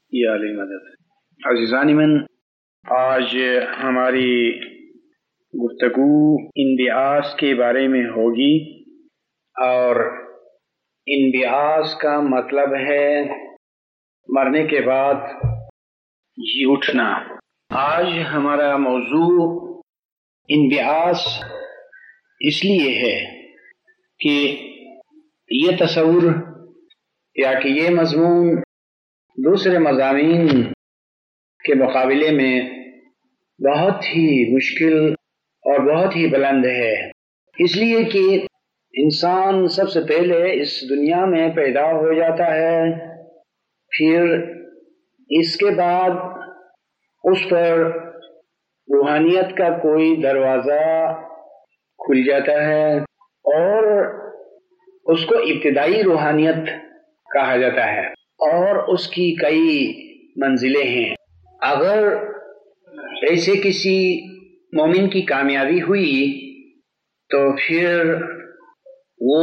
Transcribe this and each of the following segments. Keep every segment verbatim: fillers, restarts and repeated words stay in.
یا علی مدد۔ عزیزان من، آج ہماری گفتگو انبعاث کے بارے میں ہوگی، اور انبعاث کا مطلب ہے مرنے کے بعد جی اٹھنا۔ آج ہمارا موضوع انبعاث اس لیے ہے کہ یہ تصور یا کہ یہ مضمون دوسرے مضامین کے مقابلے میں بہت ہی مشکل اور بہت ہی بلند ہے، اس لیے کہ انسان سب سے پہلے اس دنیا میں پیدا ہو جاتا ہے، پھر اس کے بعد اس پر روحانیت کا کوئی دروازہ کھل جاتا ہے اور اس کو ابتدائی روحانیت کہا جاتا ہے، اور اس کی کئی منزلیں ہیں۔ اگر ایسے کسی مومن کی کامیابی ہوئی تو پھر وہ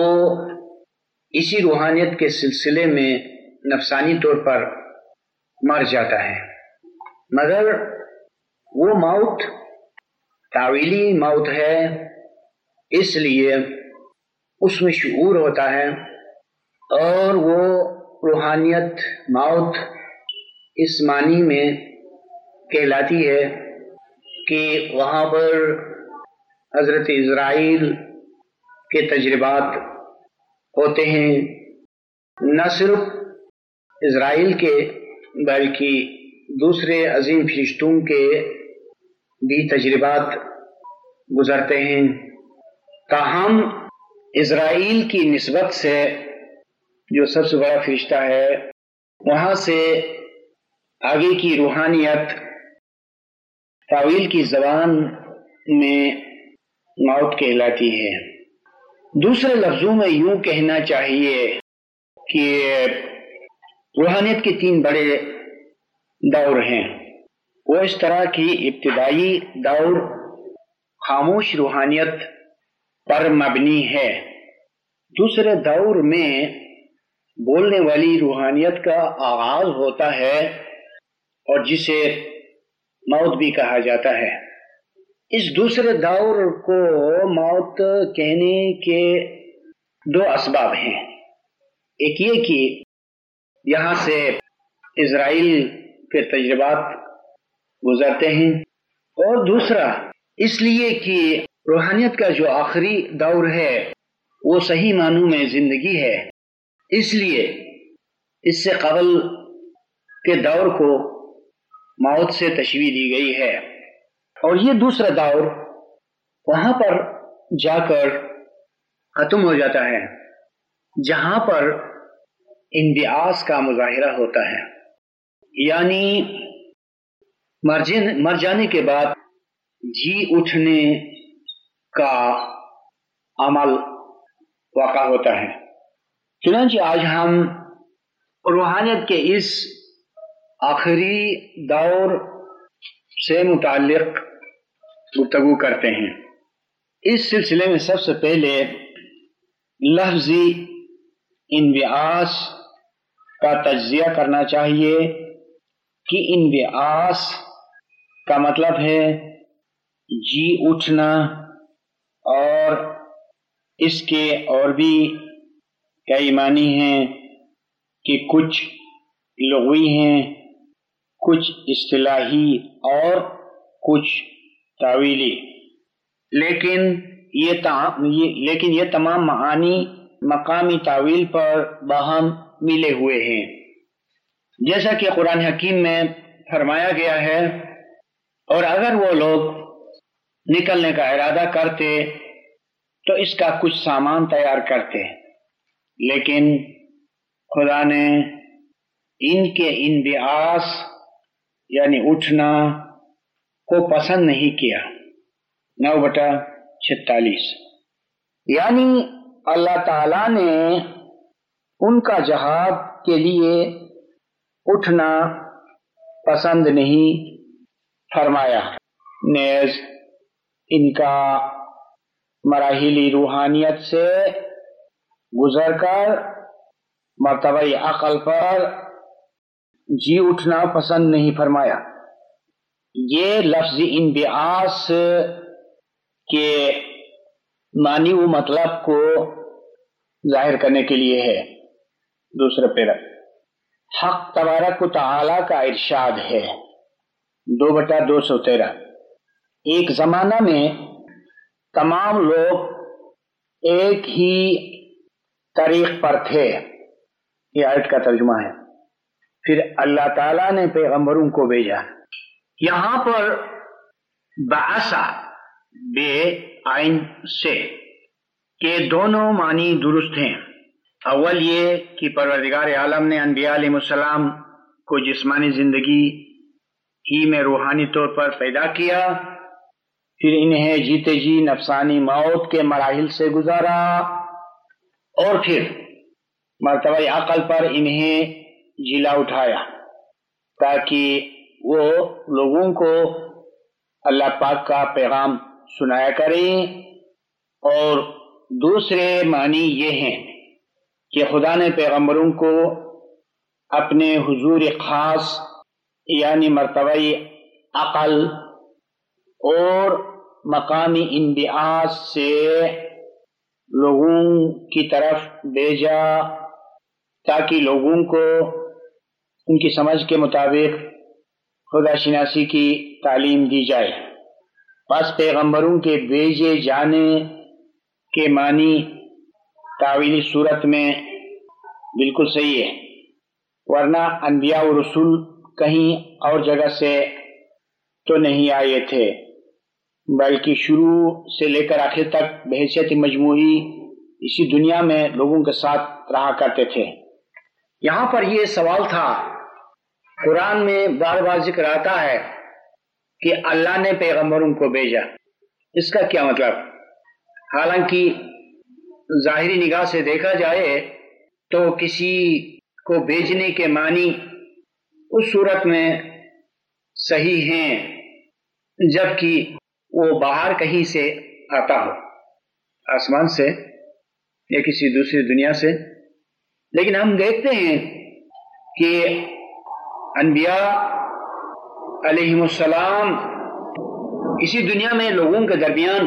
اسی روحانیت کے سلسلے میں نفسانی طور پر مر جاتا ہے، مگر وہ موت تعویلی موت ہے، اس لیے اس میں شعور ہوتا ہے، اور وہ روحانیت موت اس معنی میں کہلاتی ہے کہ وہاں پر حضرت اسرائیل کے تجربات ہوتے ہیں، نہ صرف اسرائیل کے بلکہ دوسرے عظیم فرشتوں کے بھی تجربات گزرتے ہیں۔ تاہم اسرائیل کی نسبت سے جو سب سے بڑا فرشتہ ہے، وہاں سے آگے کی روحانیت تعویل کی زبان میں موت کہلاتی ہے۔ دوسرے لفظوں میں یوں کہنا چاہیے کہ روحانیت کے تین بڑے دور ہیں۔ وہ اس طرح کی ابتدائی دور خاموش روحانیت پر مبنی ہے۔ دوسرے دور میں بولنے والی روحانیت کا آغاز ہوتا ہے، اور جسے موت بھی کہا جاتا ہے۔ اس دوسرے دور کو موت کہنے کے دو اسباب ہیں۔ ایک یہ کہ یہاں سے اسرائیل کے تجربات گزرتے ہیں، اور دوسرا اس لیے کہ روحانیت کا جو آخری دور ہے وہ صحیح معنوں میں زندگی ہے، اس لیے اس سے قبل کے دور کو موت سے تشبیہ دی گئی ہے، اور یہ دوسرا دور وہاں پر جا کر ختم ہو جاتا ہے جہاں پر انبعاث کا مظاہرہ ہوتا ہے، یعنی مر جانے کے بعد جی اٹھنے کا عمل واقع ہوتا ہے۔ چنانچہ آج ہم روحانیت کے اس آخری دور سے متعلق گفتگو کرتے ہیں۔ اس سلسلے میں سب سے پہلے لفظی انبعاث کا تجزیہ کرنا چاہیے کہ انبعاث کا مطلب ہے جی اٹھنا، اور اس کے اور بھی کئی معنی ہیں کہ کچھ لغوی ہیں، کچھ اصطلاحی اور کچھ تعویلی، لیکن یہ تمام لیکن یہ تمام معانی مقامی تعویل پر باہم ملے ہوئے ہیں، جیسا کہ قرآن حکیم میں فرمایا گیا ہے۔ اور اگر وہ لوگ نکلنے کا ارادہ کرتے تو اس کا کچھ سامان تیار کرتے، لیکن خدا نے ان کے انبعاث یعنی اٹھنا کو پسند نہیں کیا۔ نو بٹا چھتالیس، یعنی اللہ تعالیٰ نے ان کا جہاد کے لیے اٹھنا پسند نہیں فرمایا، نیز ان کا مراحلی روحانیت سے گزر کر مرتبہ عقل پر جی اٹھنا پسند نہیں فرمایا۔ یہ لفظ انبعاث کے معنی و مطلب کو ظاہر کرنے کے لیے ہے۔ دوسرا پیرا حق تبارک و تعالی کا ارشاد ہے، دو بٹا دو سو تیرہ، ایک زمانہ میں تمام لوگ ایک ہی طریق پر تھے، یہ آیت کا ترجمہ ہے۔ پھر اللہ تعالیٰ نے پیغمبروں کو بھیجا۔ یہاں پر بعث بے عین سے کہ دونوں معنی درست ہیں۔ اول یہ کہ پروردگار عالم نے انبیاء علیہ السلام کو جسمانی زندگی ہی میں روحانی طور پر پیدا کیا، پھر انہیں جیتے جی نفسانی موت کے مراحل سے گزارا، اور پھر مرتبہ عقل پر انہیں جلا اٹھایا تاکہ وہ لوگوں کو اللہ پاک کا پیغام سنایا کریں۔ اور دوسرے معنی یہ ہیں کہ خدا نے پیغمبروں کو اپنے حضور خاص یعنی مرتبہ عقل اور مقامی انبعاث سے لوگوں کی طرف بھیجا تاکہ لوگوں کو ان کی سمجھ کے مطابق خدا شناسی کی تعلیم دی جائے۔ پس پیغمبروں کے بھیجے جانے کے معنی تعویلی صورت میں بالکل صحیح ہے، ورنہ انبیاء و رسول کہیں اور جگہ سے تو نہیں آئے تھے، بلکہ شروع سے لے کر آخر تک بحیثیت مجموعی اسی دنیا میں لوگوں کے ساتھ رہا کرتے تھے۔ یہاں پر یہ سوال تھا، قرآن میں بار بار ذکر آتا ہے کہ اللہ نے پیغمبروں کو بھیجا، اس کا کیا مطلب؟ حالانکہ ظاہری نگاہ سے دیکھا جائے تو کسی کو بھیجنے کے معنی اس صورت میں صحیح ہیں جبکہ وہ باہر کہیں سے آتا ہو، آسمان سے یا کسی دوسری دنیا سے۔ لیکن ہم دیکھتے ہیں کہ انبیاء علیہ السلام اسی دنیا میں لوگوں کے درمیان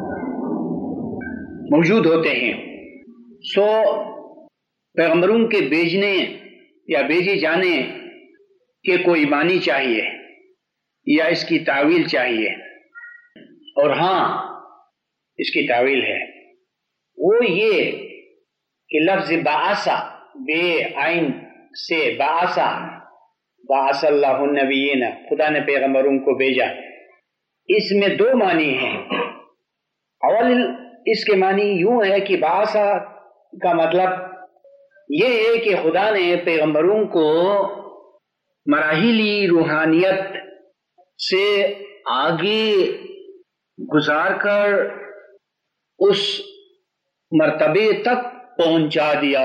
موجود ہوتے ہیں، سو پیغمبروں کے بھیجنے یا بھیجے جانے کے کوئی معنی چاہیے یا اس کی تعویل چاہیے، اور ہاں اس کی تعویل ہے، وہ یہ کہ لفظ بعث بے عین سے بعث بعث اللہ النبیین، خدا نے پیغمبروں کو بھیجا، اس میں دو معنی ہیں۔ اول اس کے معنی یوں ہے کہ بعث کا مطلب یہ ہے کہ خدا نے پیغمبروں کو مراحلی روحانیت سے آگے گزار کر اس مرتبے تک پہنچا دیا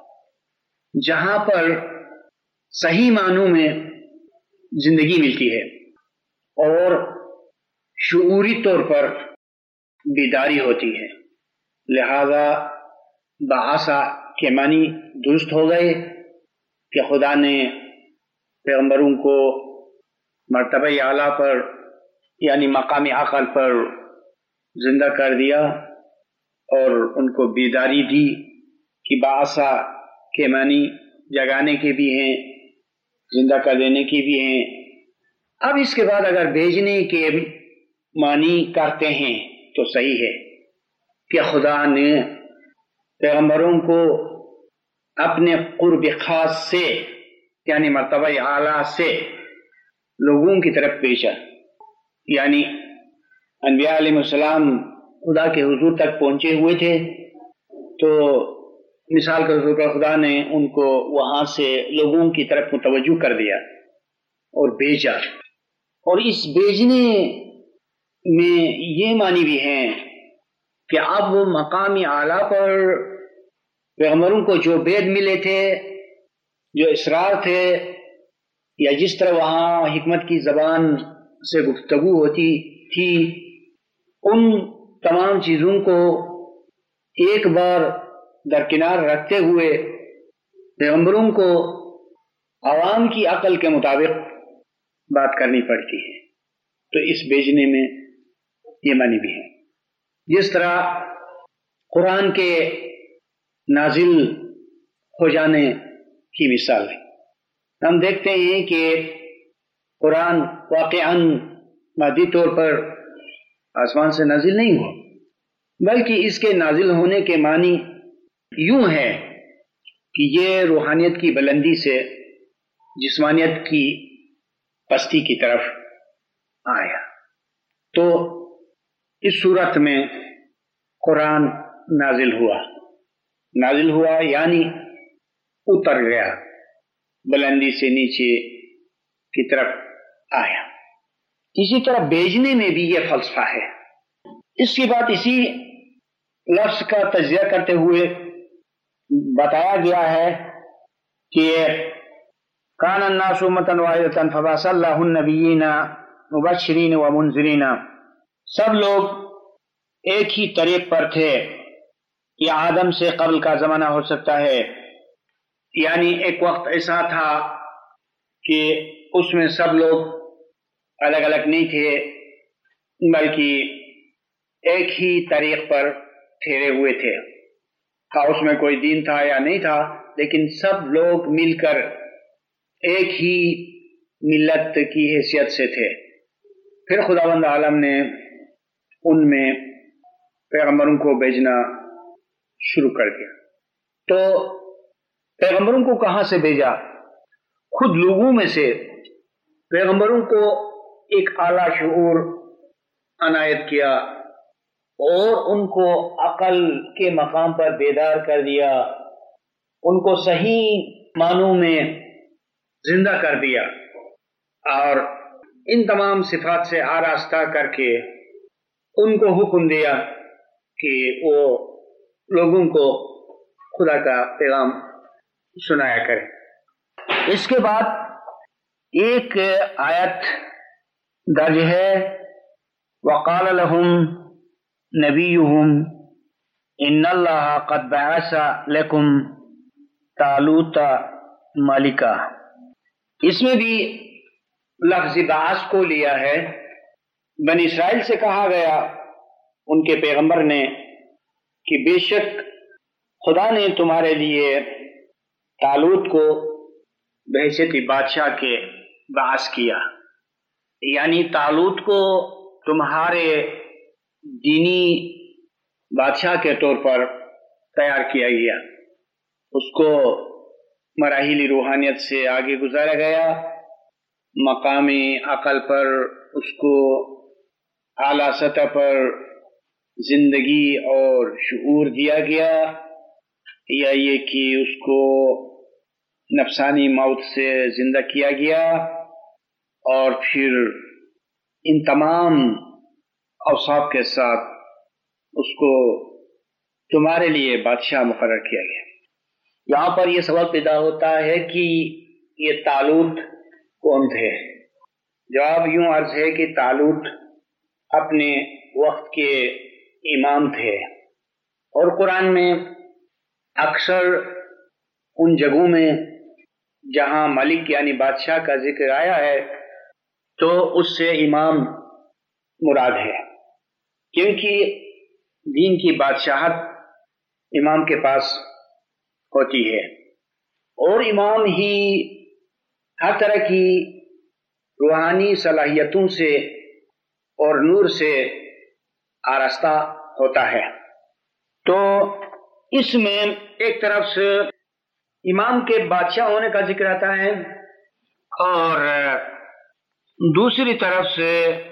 جہاں پر صحیح معنوں میں زندگی ملتی ہے اور شعوری طور پر بیداری ہوتی ہے۔ لہذا بعثہ کے معنی درست ہو گئے کہ خدا نے پیغمبروں کو مرتبہ اعلیٰ پر یعنی مقامی عقل پر زندہ کر دیا اور ان کو بیداری دی کہ بعثہ کے معنی جگانے کے بھی ہیں، زندہ کر دینے کی بھی ہیں۔ اب اس کے بعد اگر بھیجنے کے معنی کرتے ہیں تو صحیح ہے کہ خدا نے پیغمبروں کو اپنے قرب خاص سے یعنی مرتبہ اعلیٰ سے لوگوں کی طرف بھیجا، یعنی انبیاء علیہ السلام خدا کے حضور تک پہنچے ہوئے تھے تو مثال کے طور پر خدا نے ان کو وہاں سے لوگوں کی طرف متوجہ کر دیا اور بھیجا، اور اس بھیجنے میں یہ معنی بھی ہیں کہ اب مقامی اعلیٰ پر پیغمبروں کو جو بید ملے تھے، جو اسرار تھے، یا جس طرح وہاں حکمت کی زبان سے گفتگو ہوتی تھی، ان تمام چیزوں کو ایک بار درکنار رکھتے ہوئے پیغمبروں کو عوام کی عقل کے مطابق بات کرنی پڑتی ہے، تو اس بھیجنے میں یہ معنی بھی ہے۔ جس طرح قرآن کے نازل ہو جانے کی مثال ہے، ہم دیکھتے ہیں کہ قرآن واقعاً مادی طور پر آسمان سے نازل نہیں ہوا، بلکہ اس کے نازل ہونے کے معنی یوں ہے کہ یہ روحانیت کی بلندی سے جسمانیت کی پستی کی طرف آیا۔ تو اس صورت میں قرآن نازل ہوا نازل ہوا یعنی اتر گیا، بلندی سے نیچے کی طرف آیا۔ اسی طرح بھیجنے میں بھی یہ فلسفہ ہے۔ اس کی بات اسی لفظ کا تجزیہ کرتے ہوئے بتایا گیا ہے کہ کان الناس امۃ واحدۃ فبعث اللہ النبیین مبشرین ومنذرین، سب لوگ ایک ہی طریق پر تھے۔ یہ آدم سے قبل کا زمانہ ہو سکتا ہے، یعنی ایک وقت ایسا تھا کہ اس میں سب لوگ الگ الگ نہیں تھے، بلکہ ایک ہی طریق پر ٹھہرے ہوئے تھے۔ ہاں، اس میں کوئی دین تھا یا نہیں تھا، لیکن سب لوگ مل کر ایک ہی ملت کی حیثیت سے تھے۔ پھر خداوند عالم نے ان میں پیغمبروں کو بھیجنا شروع کر دیا۔ تو پیغمبروں کو کہاں سے بھیجا؟ خود لوگوں میں سے پیغمبروں کو ایک اعلیٰ شعور عنایت کیا اور ان کو عقل کے مقام پر بیدار کر دیا، ان کو صحیح معنوں میں زندہ کر دیا، اور ان تمام صفات سے آراستہ کر کے ان کو حکم دیا کہ وہ لوگوں کو خدا کا پیغام سنایا کرے۔ اس کے بعد ایک آیت درج ہے، وقال لهم نبیہم ان اللہ قد بعث لکم طالوت ملکا۔ اس میں بھی لفظ بعث کو لیا ہے۔ بنی اسرائیل سے کہا گیا ان کے پیغمبر نے کہ بے شک خدا نے تمہارے لیے طالوت کو بحیثیت بادشاہ کے باعث کیا، یعنی طالوت کو تمہارے دینی بادشاہ کے طور پر تیار کیا گیا۔ اس کو مراحل روحانیت سے آگے گزارا گیا، مقامی عقل پر اس کو اعلیٰ سطح پر زندگی اور شعور دیا گیا، یا یہ کہ اس کو نفسانی موت سے زندہ کیا گیا، اور پھر ان تمام اوصاف کے ساتھ اس کو تمہارے لیے بادشاہ مقرر کیا گیا۔ یہاں پر یہ سوال پیدا ہوتا ہے کہ یہ طالوت کون تھے؟ جواب یوں عرض ہے کہ طالوت اپنے وقت کے امام تھے، اور قرآن میں اکثر ان جگہوں میں جہاں ملک یعنی بادشاہ کا ذکر آیا ہے تو اس سے امام مراد ہے، کیونکہ دین کی بادشاہت امام کے پاس ہوتی ہے، اور امام ہی ہر طرح کی روحانی صلاحیتوں سے اور نور سے آراستہ ہوتا ہے۔ تو اس میں ایک طرف سے امام کے بادشاہ ہونے کا ذکر آتا ہے، اور دوسری طرف سے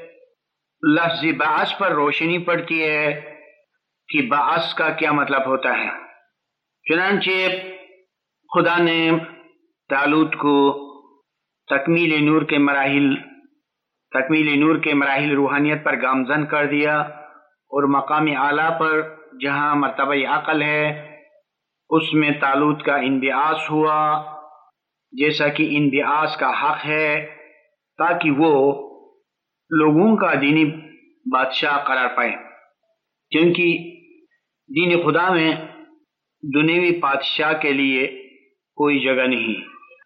لفظ بعث پر روشنی پڑتی ہے کہ بعث کا کیا مطلب ہوتا ہے۔ چنانچہ خدا نے طالوت کو تکمیل نور کے مراحل تکمیل نور کے مراحل روحانیت پر گامزن کر دیا، اور مقامی اعلیٰ پر جہاں مرتبہ عقل ہے اس میں طالوت کا انبعاث ہوا، جیسا کہ انبعاث کا حق ہے، تاکہ وہ لوگوں کا دینی بادشاہ قرار پائے، کیونکہ دین خدا میں دنیوی بادشاہ کے لیے کوئی جگہ نہیں۔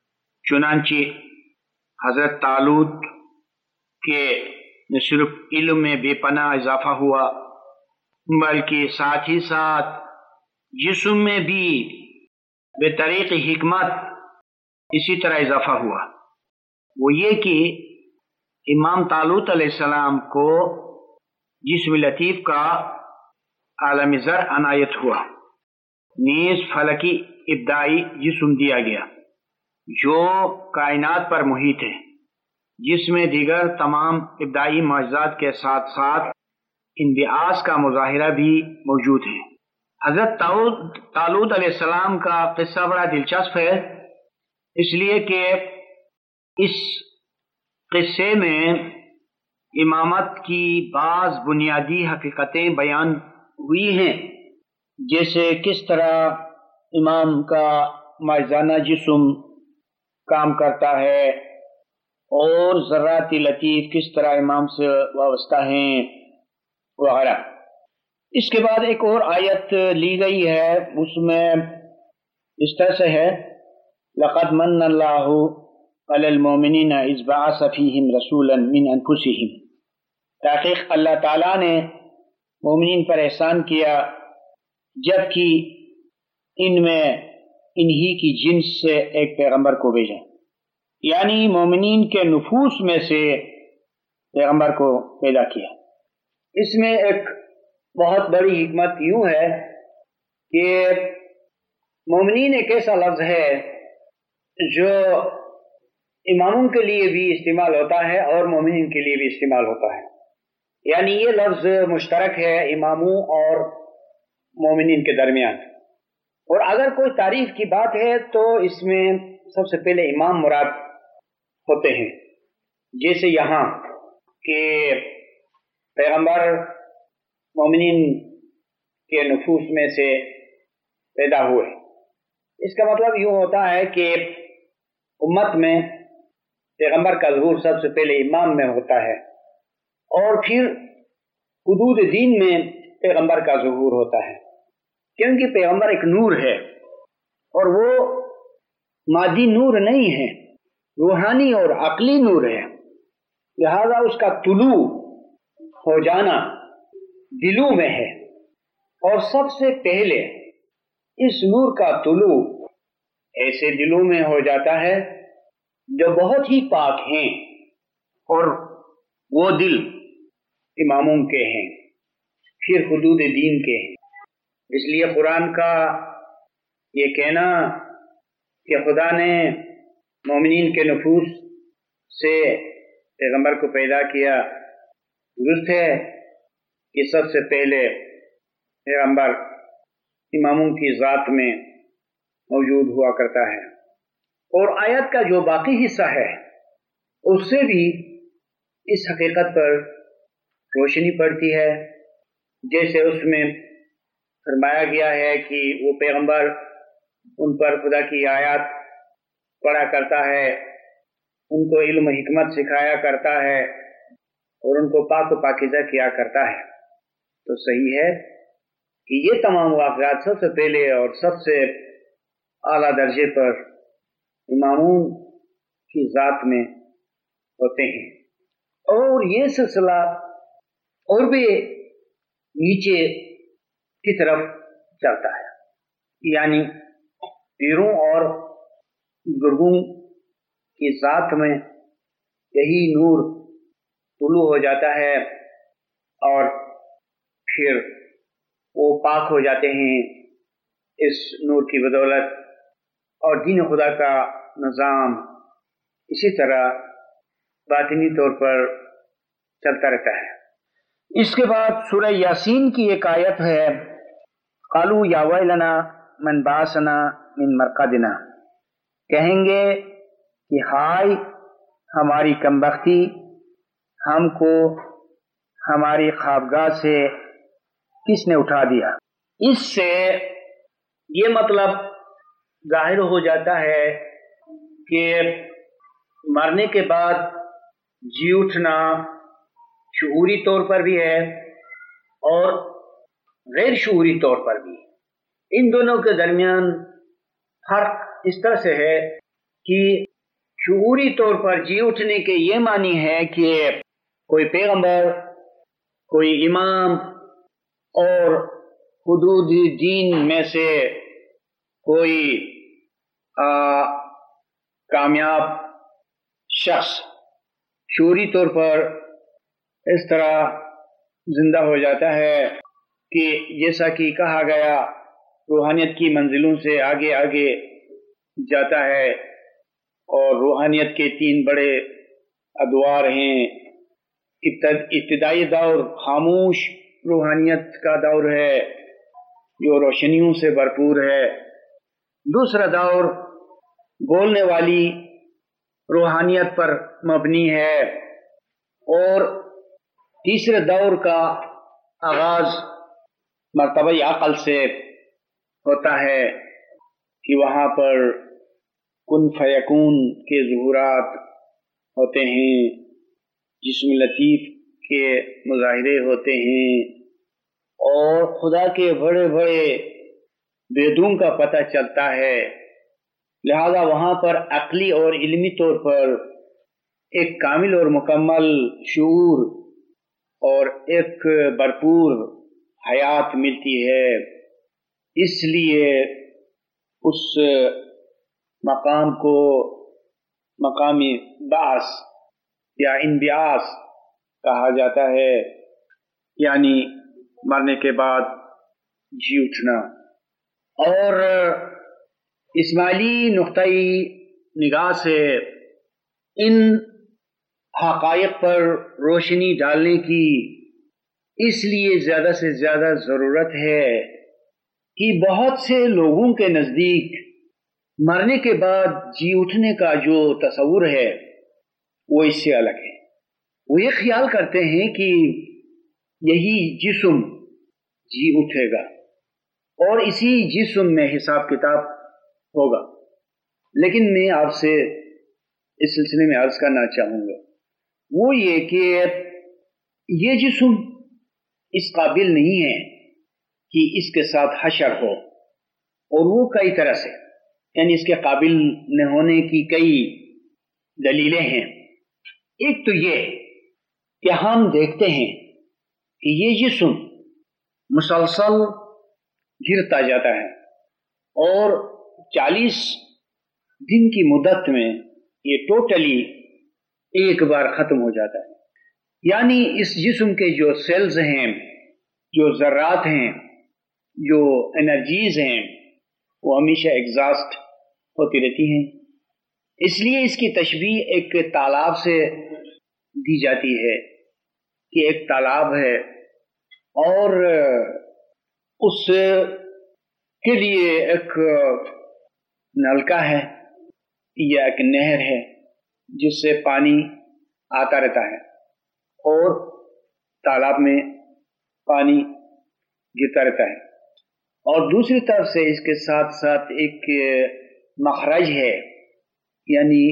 چنانچہ حضرت طالوت کے نہ صرف علم میں بے پناہ اضافہ ہوا بلکہ ساتھ ہی ساتھ جسم میں بھی بے طریق حکمت اسی طرح اضافہ ہوا۔ وہ یہ کہ امام طالوت علیہ السلام کو جسم لطیف کا عالم زر عنایت ہوا، نیز فلکی ابدائی جسم دیا گیا جو کائنات پر محیط ہے، جس میں دیگر تمام ابدائی معجزات کے ساتھ ساتھ انبعاث کا مظاہرہ بھی موجود ہے۔ حضرت طالوت علیہ السلام کا قصہ بڑا دلچسپ ہے، اس لیے کہ اس قصے میں امامت کی بعض بنیادی حقیقتیں بیان ہوئی ہیں، جیسے کس طرح امام کا معجزانہ جسم کام کرتا ہے اور ذرات لطیف کس طرح امام سے وابستہ ہیں وغیرہ۔ اس کے بعد ایک اور آیت لی گئی ہے، اس میں اس طرح سے ہے لَقَدْ مَنَّ اللَّهُ عَلَى الْمُؤْمِنِينَ إِذْ بَعَثَ فِيهِمْ رَسُولًا مِنْ أَنفُسِهِمْ۔ تحقیق اللہ تعالیٰ نے مومنین پر احسان کیا جبکہ ان میں انہی کی جنس سے ایک پیغمبر کو بھیجا، یعنی مومنین کے نفوس میں سے پیغمبر کو پیدا کیا۔ اس میں ایک بہت بڑی حکمت یوں ہے کہ مومنین ایک ایسا لفظ ہے جو اماموں کے لیے بھی استعمال ہوتا ہے اور مومنین کے لیے بھی استعمال ہوتا ہے، یعنی یہ لفظ مشترک ہے اماموں اور مومنین کے درمیان۔ اور اگر کوئی تعریف کی بات ہے تو اس میں سب سے پہلے امام مراد ہوتے ہیں، جیسے یہاں کہ پیغمبر مومنین کے نفوس میں سے پیدا ہوئے۔ اس کا مطلب یوں ہوتا ہے کہ امت میں پیغمبر کا ظہور سب سے پہلے امام میں ہوتا ہے اور پھر حدود دین میں پیغمبر کا ظہور ہوتا ہے، کیونکہ پیغمبر ایک نور ہے اور وہ مادی نور نہیں ہے، روحانی اور عقلی نور ہے، لہذا اس کا طلوع ہو جانا دلوں میں ہے، اور سب سے پہلے اس نور کا طلوع ایسے دلوں میں ہو جاتا ہے جو بہت ہی پاک ہیں، اور وہ دل اماموں کے ہیں، پھر حدود دین کے ہیں۔ اس لیے قرآن کا یہ کہنا کہ خدا نے مومنین کے نفوس سے پیغمبر کو پیدا کیا درست ہے کہ سب سے پہلے پیغمبر اماموں کی ذات میں موجود ہوا کرتا ہے۔ اور آیت کا جو باقی حصہ ہے اس سے بھی اس حقیقت پر روشنی پڑتی ہے، جیسے اس میں فرمایا گیا ہے کہ وہ پیغمبر ان پر خدا کی آیات پڑھا کرتا ہے، ان کو علم و حکمت سکھایا کرتا ہے اور ان کو پاک و پاکیزہ کیا کرتا ہے۔ تو صحیح ہے کہ یہ تمام واقعات سب سے پہلے اور سب سے اعلیٰ درجے پر اماموں کی ذات میں ہوتے ہیں، اور یہ سلسلہ اور بھی نیچے کی طرف چلتا ہے، یعنی پیروں اور بزرگوں کی ذات میں یہی نور طلوع ہو جاتا ہے اور پھر وہ پاک ہو جاتے ہیں اس نور کی بدولت، اور دین خدا کا نظام اسی طرح باطنی طور پر چلتا رہتا ہے۔ اس کے بعد سورہ یاسین کی ایک آیت ہے قالوا یا ویلنا من بعثنا من مرقدنا، کہیں گے کہ ہائے ہماری کمبختی، ہم کو ہماری خوابگاہ سے کس نے اٹھا دیا۔ اس سے یہ مطلب ظاہر ہو جاتا ہے کہ مرنے کے بعد جی اٹھنا شعوری طور پر بھی ہے اور غیر شعوری طور پر بھی۔ ان دونوں کے درمیان فرق اس طرح سے ہے کہ شعوری طور پر جی اٹھنے کے یہ معنی ہے کہ کوئی پیغمبر، کوئی امام اور حدود دین میں سے کوئی آ, کامیاب شخص شعوری طور پر اس طرح زندہ ہو جاتا ہے کہ جیسا کہ کہا گیا روحانیت کی منزلوں سے آگے آگے جاتا ہے، اور روحانیت کے تین بڑے ادوار ہیں۔ ابتدائی دور خاموش روحانیت کا دور ہے جو روشنیوں سے بھرپور ہے۔ دوسرا دور بولنے والی روحانیت پر مبنی ہے، اور تیسرے دور کا آغاز مرتبہ عقل سے ہوتا ہے کہ وہاں پر کن فیکون کے ظہورات ہوتے ہیں، جسم لطیف کے مظاہرے ہوتے ہیں، اور خدا کے بڑے بڑے بیدوں کا پتہ چلتا ہے۔ لہذا وہاں پر عقلی اور علمی طور پر ایک کامل اور مکمل شعور اور ایک بھرپور حیات ملتی ہے۔ اس لیے اس مقام کو مقامی بعث یا انبعاث کہا جاتا ہے، یعنی مرنے کے بعد جی اٹھنا۔ اور اسماعیلی نقطۂ نگاہ سے ان حقائق پر روشنی ڈالنے کی اس لیے زیادہ سے زیادہ ضرورت ہے کہ بہت سے لوگوں کے نزدیک مرنے کے بعد جی اٹھنے کا جو تصور ہے وہ اس سے الگ ہے۔ وہ یہ خیال کرتے ہیں کہ یہی جسم جی اٹھے گا اور اسی جسم میں حساب کتاب ہوگا۔ لیکن میں آپ سے اس سلسلے میں عرض کرنا چاہوں گا وہ یہ کہ یہ جسم اس قابل نہیں ہے کہ اس کے ساتھ حشر ہو، اور وہ کئی طرح سے، یعنی اس کے قابل نہ ہونے کی کئی دلیلیں ہیں۔ ایک تو یہ کہ ہم دیکھتے ہیں کہ یہ جسم مسلسل گرتا جاتا ہے، اور چالیس دن کی مدت میں یہ ٹوٹلی ایک بار ختم ہو جاتا ہے۔ یعنی اس جسم کے جو سیلز ہیں، جو ذرات ہیں، جو انرجیز ہیں، وہ ہمیشہ ایگزاسٹ ہوتی رہتی ہیں۔ اس لیے اس کی تشبیہ ایک تالاب سے دی جاتی ہے کہ ایک تالاب ہے اور اس کے لیے ایک نلکا ہے یا ایک نہر ہے جس سے پانی آتا رہتا ہے، اور تالاب میں پانی گرتا رہتا ہے، اور دوسری طرف سے اس کے ساتھ ساتھ ایک مخرج ہے، یعنی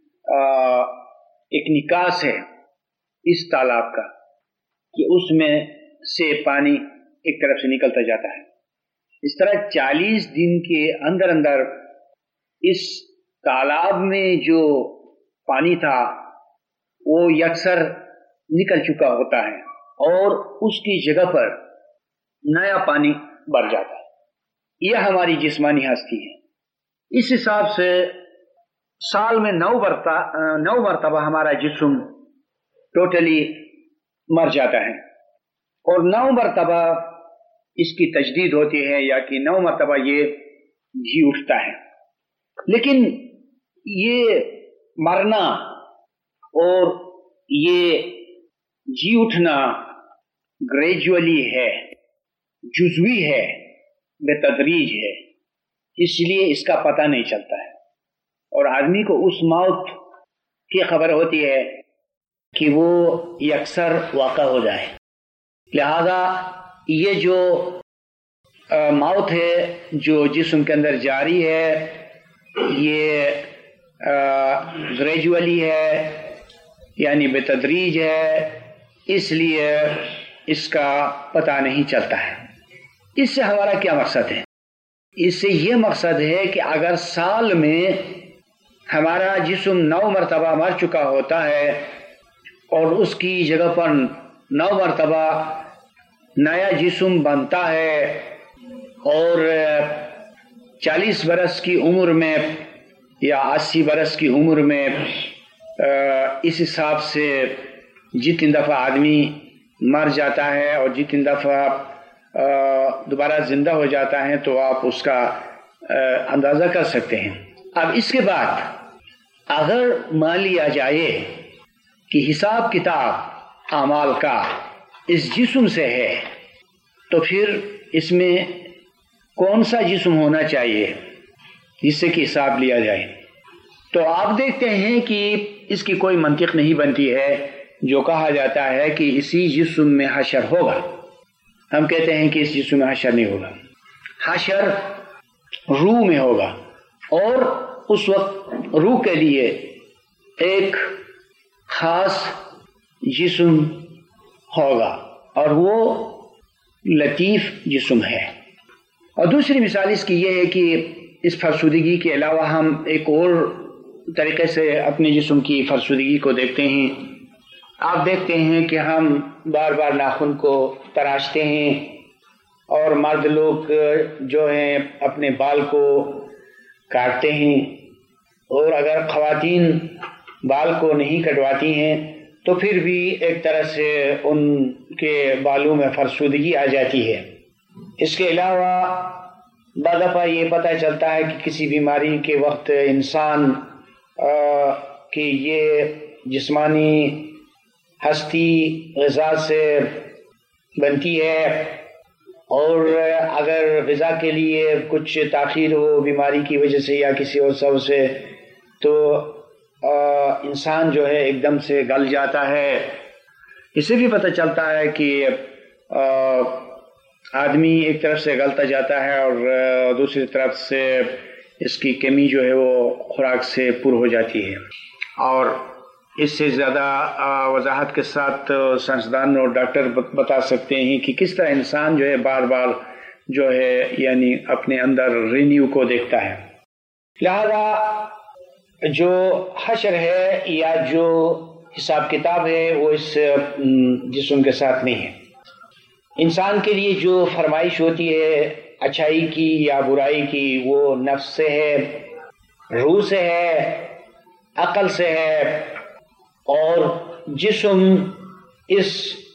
ایک نکاس ہے اس تالاب کا کہ اس میں سے پانی ایک طرف سے نکلتا جاتا ہے۔ اس طرح چالیس دن کے اندر اندر اس تالاب میں جو پانی تھا وہ یکسر نکل چکا ہوتا ہے، اور اس کی جگہ پر نیا پانی بھر جاتا ہے۔ یہ ہماری جسمانی ہستی ہے۔ اس حساب سے سال میں نو مرتبہ نو مرتبہ ہمارا جسم ٹوٹلی مر جاتا ہے، اور نو مرتبہ اس کی تجدید ہوتی ہے، یا کہ نو مرتبہ یہ جی اٹھتا ہے۔ لیکن یہ مرنا اور یہ جی اٹھنا گریجولی ہے، جزوی ہے، بے تدریج ہے، اس لیے اس کا پتہ نہیں چلتا ہے، اور آدمی کو اس موت کی خبر ہوتی ہے کہ وہ یکسر واقع ہو جائے۔ لہذا یہ جو موت ہے جو جسم کے اندر جاری ہے، یہ گریجولی ہے، یعنی بے تدریج ہے، اس لیے اس کا پتہ نہیں چلتا ہے۔ اس سے ہمارا کیا مقصد ہے؟ اس سے یہ مقصد ہے کہ اگر سال میں ہمارا جسم نو مرتبہ مر چکا ہوتا ہے اور اس کی جگہ پر نو مرتبہ نیا جسم بنتا ہے، اور چالیس برس کی عمر میں یا اسی برس کی عمر میں اس حساب سے جتنی دفعہ آدمی مر جاتا ہے اور جتنی دفعہ دوبارہ زندہ ہو جاتا ہے تو آپ اس کا اندازہ کر سکتے ہیں۔ اب اس کے بعد اگر مان لیا جائے کہ حساب کتاب اعمال کا اس جسم سے ہے تو پھر اس میں کون سا جسم ہونا چاہیے جس سے کہ حساب لیا جائے؟ تو آپ دیکھتے ہیں کہ اس کی کوئی منطق نہیں بنتی ہے جو کہا جاتا ہے کہ اسی جسم میں حشر ہوگا۔ ہم کہتے ہیں کہ اس جسم میں حشر نہیں ہوگا، حشر روح میں ہوگا، اور اس وقت روح کے لیے ایک خاص جسم ہوگا اور وہ لطیف جسم ہے۔ اور دوسری مثال اس کی یہ ہے کہ اس فرسودگی کے علاوہ ہم ایک اور طریقے سے اپنے جسم کی فرسودگی کو دیکھتے ہیں۔ آپ دیکھتے ہیں کہ ہم بار بار ناخن کو تراشتے ہیں، اور مرد لوگ جو ہیں اپنے بال کو کاٹتے ہیں، اور اگر خواتین بال کو نہیں کٹواتی ہیں تو پھر بھی ایک طرح سے ان کے بالوں میں فرسودگی آ جاتی ہے۔ اس کے علاوہ بعض دفعہ یہ پتہ چلتا ہے کہ کسی بیماری کے وقت انسان کی یہ جسمانی ہستی غذا سے بنتی ہے، اور اگر غذا کے لیے کچھ تاخیر ہو بیماری کی وجہ سے یا کسی اور سبب سے تو انسان جو ہے ایک دم سے گل جاتا ہے۔ اس سے بھی پتہ چلتا ہے کہ آدمی ایک طرف سے گلتا جاتا ہے اور دوسری طرف سے اس کی کمی جو ہے وہ خوراک سے پر ہو جاتی ہے۔ اور اس سے زیادہ وضاحت کے ساتھ سائنسدان اور ڈاکٹر بتا سکتے ہیں کہ کس طرح انسان جو ہے بار بار جو ہے یعنی اپنے اندر رینیو کو دیکھتا ہے۔ لہذا جو حشر ہے یا جو حساب کتاب ہے وہ اس جسم کے ساتھ نہیں ہے۔ انسان کے لیے جو فرمائش ہوتی ہے اچھائی کی یا برائی کی وہ نفس سے ہے، روح سے ہے، عقل سے ہے، اور جسم اس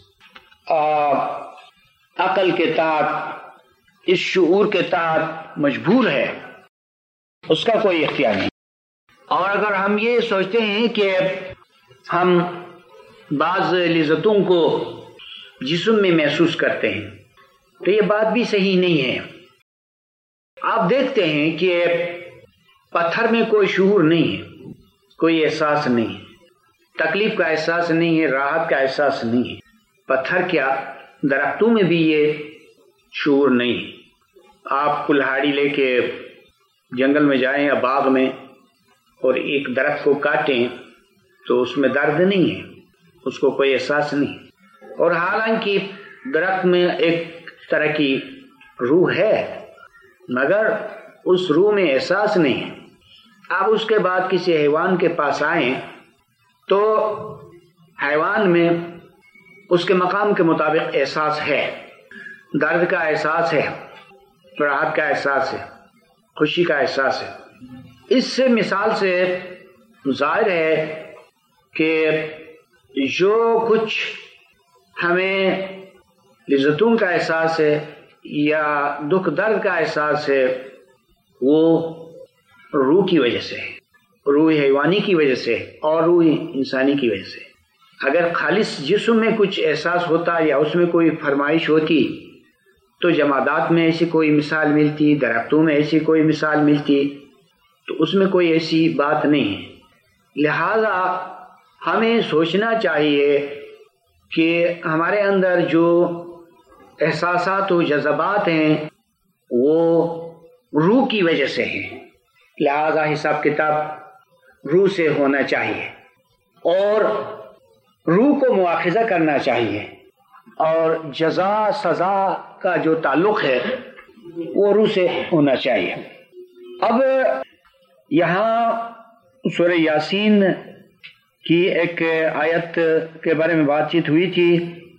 عقل کے تحت، اس شعور کے تحت مجبور ہے، اس کا کوئی اختیار نہیں۔ اور اگر ہم یہ سوچتے ہیں کہ ہم بعض لذتوں کو جسم میں محسوس کرتے ہیں تو یہ بات بھی صحیح نہیں ہے۔ آپ دیکھتے ہیں کہ پتھر میں کوئی شعور نہیں ہے، کوئی احساس نہیں ہے، تکلیف کا احساس نہیں ہے، راحت کا احساس نہیں ہے۔ پتھر کیا، درختوں میں بھی یہ شعور نہیں ہے۔ آپ کلہاڑی لے کے جنگل میں جائیں یا باغ میں اور ایک درخت کو کاٹیں تو اس میں درد نہیں ہے، اس کو کوئی احساس نہیں، اور حالانکہ درخت میں ایک طرح کی روح ہے مگر اس روح میں احساس نہیں ہے۔ آپ اس کے بعد کسی حیوان کے پاس آئیں تو حیوان میں اس کے مقام کے مطابق احساس ہے، درد کا احساس ہے، راحت کا احساس ہے، خوشی کا احساس ہے۔ اس سے مثال سے ظاہر ہے کہ جو کچھ ہمیں لذتوں کا احساس ہے یا دکھ درد کا احساس ہے وہ روح کی وجہ سے ہے، روح حیوانی کی وجہ سے اور روح انسانی کی وجہ سے۔ اگر خالص جسم میں کچھ احساس ہوتا یا اس میں کوئی فرمائش ہوتی تو جمادات میں ایسی کوئی مثال ملتی، درختوں میں ایسی کوئی مثال ملتی، تو اس میں کوئی ایسی بات نہیں ہے۔ لہذا ہمیں سوچنا چاہیے کہ ہمارے اندر جو احساسات و جذبات ہیں وہ روح کی وجہ سے ہیں، لہذا حساب کتاب روح سے ہونا چاہیے اور روح کو مواخذہ کرنا چاہیے، اور جزا سزا کا جو تعلق ہے وہ روح سے ہونا چاہیے۔ اب یہاں سورہ یاسین کی ایک آیت کے بارے میں بات چیت ہوئی تھی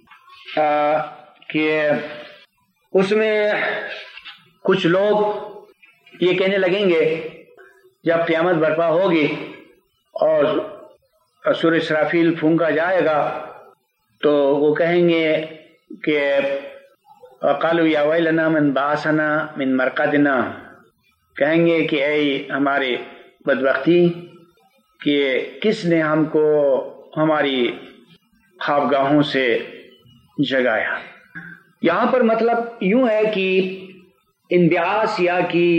کہ اس میں کچھ لوگ یہ کہنے لگیں گے جب قیامت برپا ہوگی اور سورہ اسرافیل پھونکا جائے گا تو وہ کہیں گے کہ قالوا یا ویلنا من بعثنا من مرقدنا، کہیں گے کہ اے ہماری بدبختی کہ کس نے ہم کو ہماری خوابگاہوں سے جگایا۔ یہاں پر مطلب یوں ہے کہ انبعاث یا کہ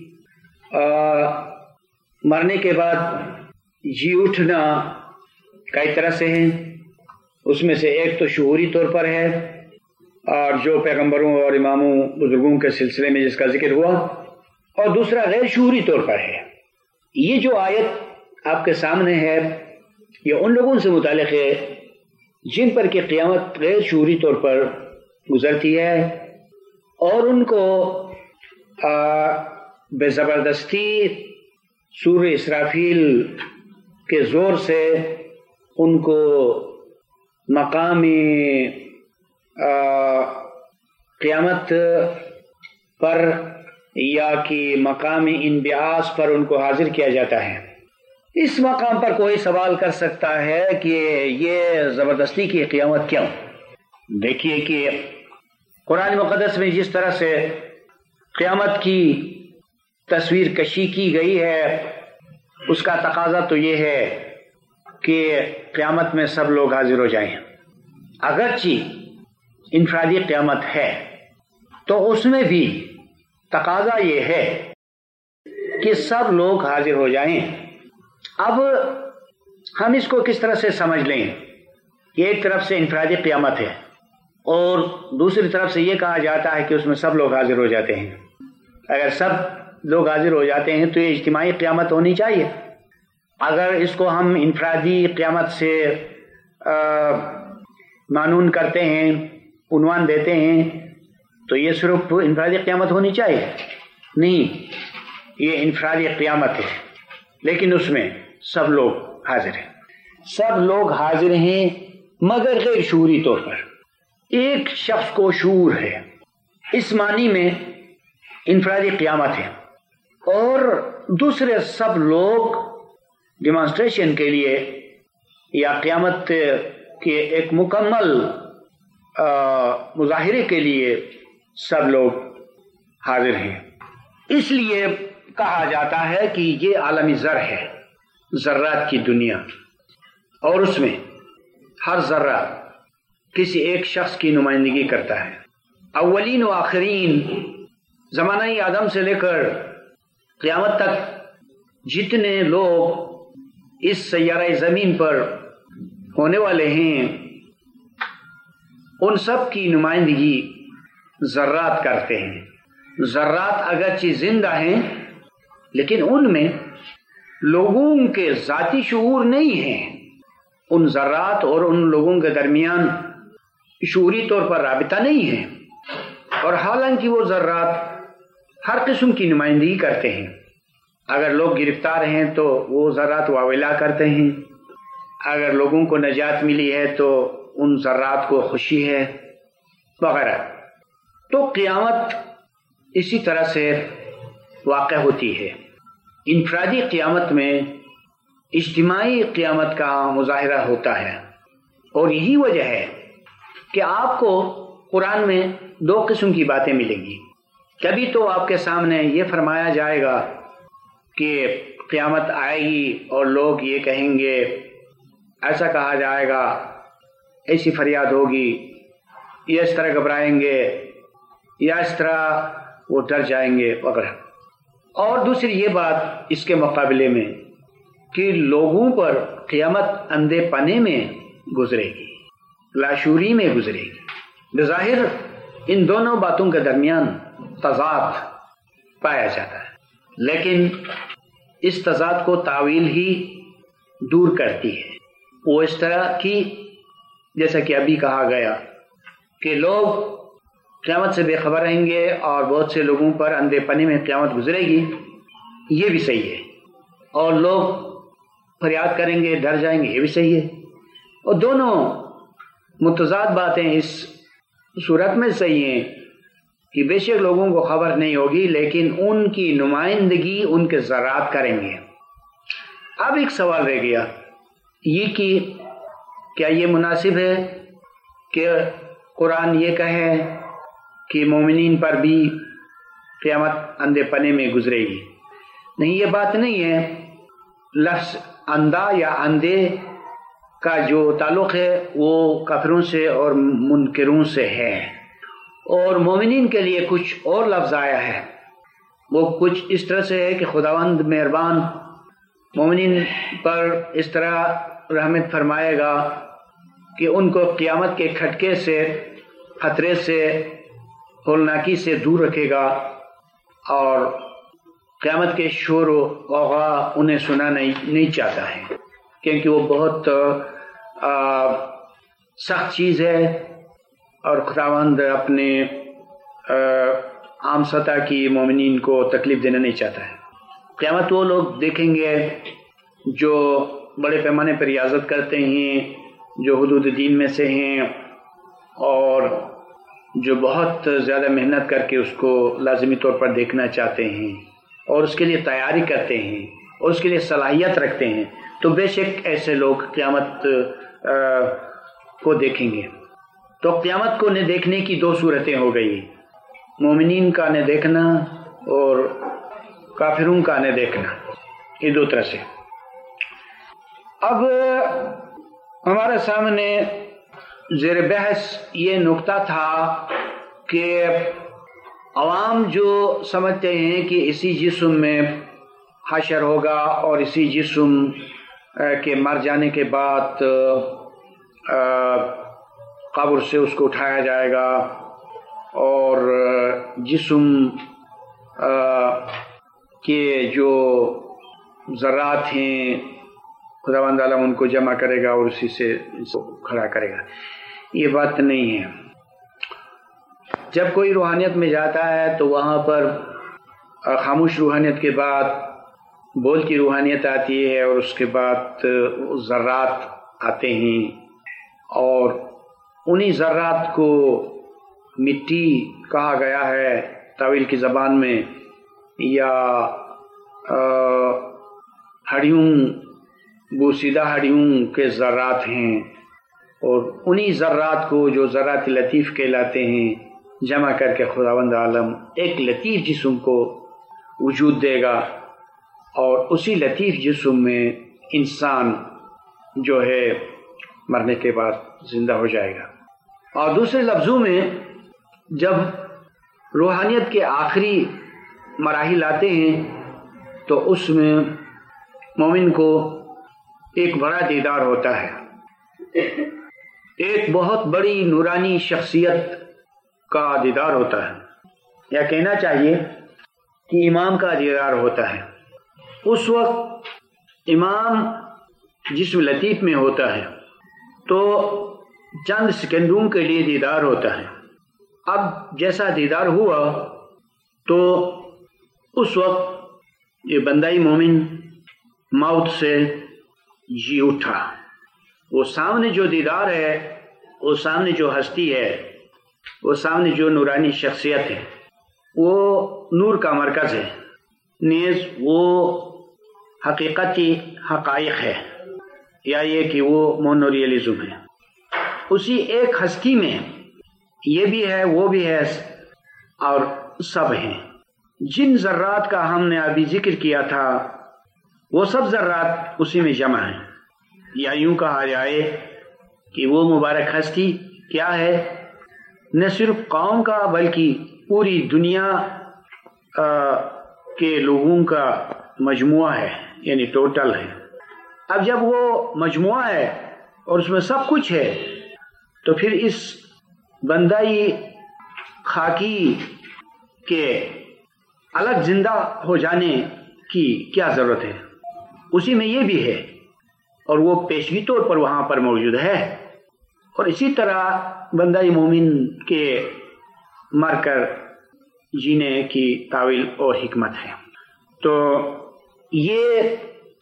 مرنے کے بعد جی اٹھنا کئی طرح سے ہے، اس میں سے ایک تو شعوری طور پر ہے اور جو پیغمبروں اور اماموں بزرگوں کے سلسلے میں جس کا ذکر ہوا، اور دوسرا غیر شعوری طور پر ہے۔ یہ جو آیت آپ کے سامنے ہے یہ ان لوگوں سے متعلق ہے جن پر کہ قیامت غیر شعوری طور پر گزرتی ہے اور ان کو بے زبردستی سورہ اسرافیل کے زور سے ان کو مقامی قیامت پر یا کہ مقامی انبعاث پر ان کو حاضر کیا جاتا ہے۔ اس مقام پر کوئی سوال کر سکتا ہے کہ یہ زبردستی کی قیامت کیوں؟ دیکھیے کہ قرآن مقدس میں جس طرح سے قیامت کی تصویر کشی کی گئی ہے اس کا تقاضا تو یہ ہے کہ قیامت میں سب لوگ حاضر ہو جائیں۔ اگرچہ انفرادی قیامت ہے تو اس میں بھی تقاضا یہ ہے کہ سب لوگ حاضر ہو جائیں۔ اب ہم اس کو کس طرح سے سمجھ لیں؟ یہ ایک طرف سے انفرادی قیامت ہے اور دوسری طرف سے یہ کہا جاتا ہے کہ اس میں سب لوگ حاضر ہو جاتے ہیں۔ اگر سب لوگ حاضر ہو جاتے ہیں تو یہ اجتماعی قیامت ہونی چاہیے۔ اگر اس کو ہم انفرادی قیامت سے معنون کرتے ہیں، عنوان دیتے ہیں، تو یہ صرف انفرادی قیامت ہونی چاہیے؟ نہیں، یہ انفرادی قیامت ہے لیکن اس میں سب لوگ حاضر ہیں۔ سب لوگ حاضر ہیں مگر غیر شعوری طور پر۔ ایک شخص کو شعور ہے، اس معنی میں انفرادی قیامت ہے، اور دوسرے سب لوگ ڈیمانسٹریشن کے لیے یا قیامت کے ایک مکمل مظاہرے کے لیے سب لوگ حاضر ہیں۔ اس لیے کہا جاتا ہے کہ یہ عالمی ذر ہے، ذرات کی دنیا، اور اس میں ہر ذرہ کسی ایک شخص کی نمائندگی کرتا ہے۔ اولین و آخرین، زمانہ آدم سے لے کر قیامت تک جتنے لوگ اس سیارہ زمین پر ہونے والے ہیں ان سب کی نمائندگی ذرات کرتے ہیں۔ ذرات اگرچہ زندہ ہیں لیکن ان میں لوگوں کے ذاتی شعور نہیں ہیں۔ ان ذرات اور ان لوگوں کے درمیان شعوری طور پر رابطہ نہیں ہے، اور حالانکہ وہ ذرات ہر قسم کی نمائندگی کرتے ہیں۔ اگر لوگ گرفتار ہیں تو وہ ذرات واویلا کرتے ہیں، اگر لوگوں کو نجات ملی ہے تو ان ذرات کو خوشی ہے، وغیرہ۔ تو قیامت اسی طرح سے واقع ہوتی ہے۔ انفرادی قیامت میں اجتماعی قیامت کا مظاہرہ ہوتا ہے، اور یہی وجہ ہے کہ آپ کو قرآن میں دو قسم کی باتیں ملیں گی۔ کبھی تو آپ کے سامنے یہ فرمایا جائے گا کہ قیامت آئے گی اور لوگ یہ کہیں گے، ایسا کہا جائے گا، ایسی فریاد ہوگی، یا اس طرح گھبرائیں گے، یا اس طرح وہ ڈر جائیں گے وغیرہ۔ اور دوسری یہ بات اس کے مقابلے میں کہ لوگوں پر قیامت اندھے پنے میں گزرے گی، لاشعوری میں گزرے گی۔ بظاہر ان دونوں باتوں کے درمیان تضاد پایا جاتا ہے، لیکن اس تضاد کو تعویل ہی دور کرتی ہے۔ وہ اس طرح کی جیسا کہ ابھی کہا گیا کہ لوگ قیامت سے بے خبر رہیں گے اور بہت سے لوگوں پر اندھے پنے میں قیامت گزرے گی، یہ بھی صحیح ہے۔ اور لوگ فریاد کریں گے ڈر جائیں گے، یہ بھی صحیح ہے۔ اور دونوں متضاد باتیں اس صورت میں صحیح ہیں کہ بے شک لوگوں کو خبر نہیں ہوگی، لیکن ان کی نمائندگی ان کے ذرات کریں گے۔ اب ایک سوال رہ گیا یہ کہ کیا یہ مناسب ہے کہ قرآن یہ کہے کہ مومنین پر بھی قیامت اندھے پنے میں گزرے گی؟ نہیں، یہ بات نہیں ہے۔ لفظ اندھا یا اندھے کا جو تعلق ہے وہ کافروں سے اور منکروں سے ہے، اور مومنین کے لیے کچھ اور لفظ آیا ہے، وہ کچھ اس طرح سے ہے کہ خداوند مہربان مومنین پر اس طرح رحمت فرمائے گا کہ ان کو قیامت کے کھٹکے سے، خطرے سے، ہولناکی سے دور رکھے گا، اور قیامت کے شور و غوغا انہیں سنا نہیں نہیں چاہتا ہے، کیونکہ وہ بہت آ, سخت چیز ہے، اور خداوند اپنے عام سطح کی مومنین کو تکلیف دینا نہیں چاہتا ہے۔ قیامت وہ لوگ دیکھیں گے جو بڑے پیمانے پر ریاضت کرتے ہیں، جو حدود دین میں سے ہیں، اور جو بہت زیادہ محنت کر کے اس کو لازمی طور پر دیکھنا چاہتے ہیں اور اس کے لیے تیاری کرتے ہیں اور اس کے لیے صلاحیت رکھتے ہیں، تو بے شک ایسے لوگ قیامت کو دیکھیں گے۔ تو قیامت کو نہ دیکھنے کی دو صورتیں ہو گئی، مومنین کا نہ دیکھنا اور کافروں کا نہ دیکھنا، یہ دو طرح سے۔ اب ہمارے سامنے زیر بحث یہ نقطہ تھا کہ عوام جو سمجھتے ہیں کہ اسی جسم میں حشر ہوگا اور اسی جسم کے مر جانے کے بعد قبر سے اس کو اٹھایا جائے گا، اور جسم کے جو ذرات ہیں خداوند عالم ان کو جمع کرے گا اور اسی سے اس کو کھڑا کرے گا۔ یہ بات نہیں ہے۔ جب کوئی روحانیت میں جاتا ہے تو وہاں پر خاموش روحانیت کے بعد بولتی روحانیت آتی ہے، اور اس کے بعد ذرات آتے ہیں، اور انہی ذرات کو مٹی کہا گیا ہے تاویل کی زبان میں، یا ہڈیوں، بوسیدہ ہڈیوں کے ذرات ہیں، اور انہی ذرات کو جو ذرات لطیف کہلاتے ہیں جمع کر کے خداوند عالم ایک لطیف جسم کو وجود دے گا، اور اسی لطیف جسم میں انسان جو ہے مرنے کے بعد زندہ ہو جائے گا۔ اور دوسرے لفظوں میں جب روحانیت کے آخری مراحل آتے ہیں تو اس میں مومن کو ایک بڑا دیدار ہوتا ہے، ایک بہت بڑی نورانی شخصیت کا دیدار ہوتا ہے، یا کہنا چاہیے کہ امام کا دیدار ہوتا ہے۔ اس وقت امام جسم لطیف میں ہوتا ہے تو چند سیکنڈوں کے لیے دیدار ہوتا ہے۔ اب جیسا دیدار ہوا تو اس وقت یہ بندائی مومن موت سے جی اٹھا۔ وہ سامنے جو دیدار ہے، وہ سامنے جو ہستی ہے، وہ سامنے جو نورانی شخصیت ہے، وہ نور کا مرکز ہے، نیز وہ حقیقتی حقائق ہے، یا یہ کہ وہ مونوریلزم ہے۔ اسی ایک ہستی میں یہ بھی ہے، وہ بھی ہے، اور سب ہیں۔ جن ذرات کا ہم نے ابھی ذکر کیا تھا وہ سب ذرات اسی میں جمع ہیں، یا یوں کہا جائے کہ وہ مبارک ہستی کیا ہے، نہ صرف قوم کا بلکہ پوری دنیا کے لوگوں کا مجموعہ ہے، یعنی ٹوٹل ہے۔ اب جب وہ مجموعہ ہے اور اس میں سب کچھ ہے تو پھر اس بندائی خاکی کے الگ زندہ ہو جانے کی کیا ضرورت ہے؟ اسی میں یہ بھی ہے، اور وہ پیشگی طور پر وہاں پر موجود ہے۔ اور اسی طرح بندائی مومن کے مر کر جینے کی تعویل اور حکمت ہے۔ تو یہ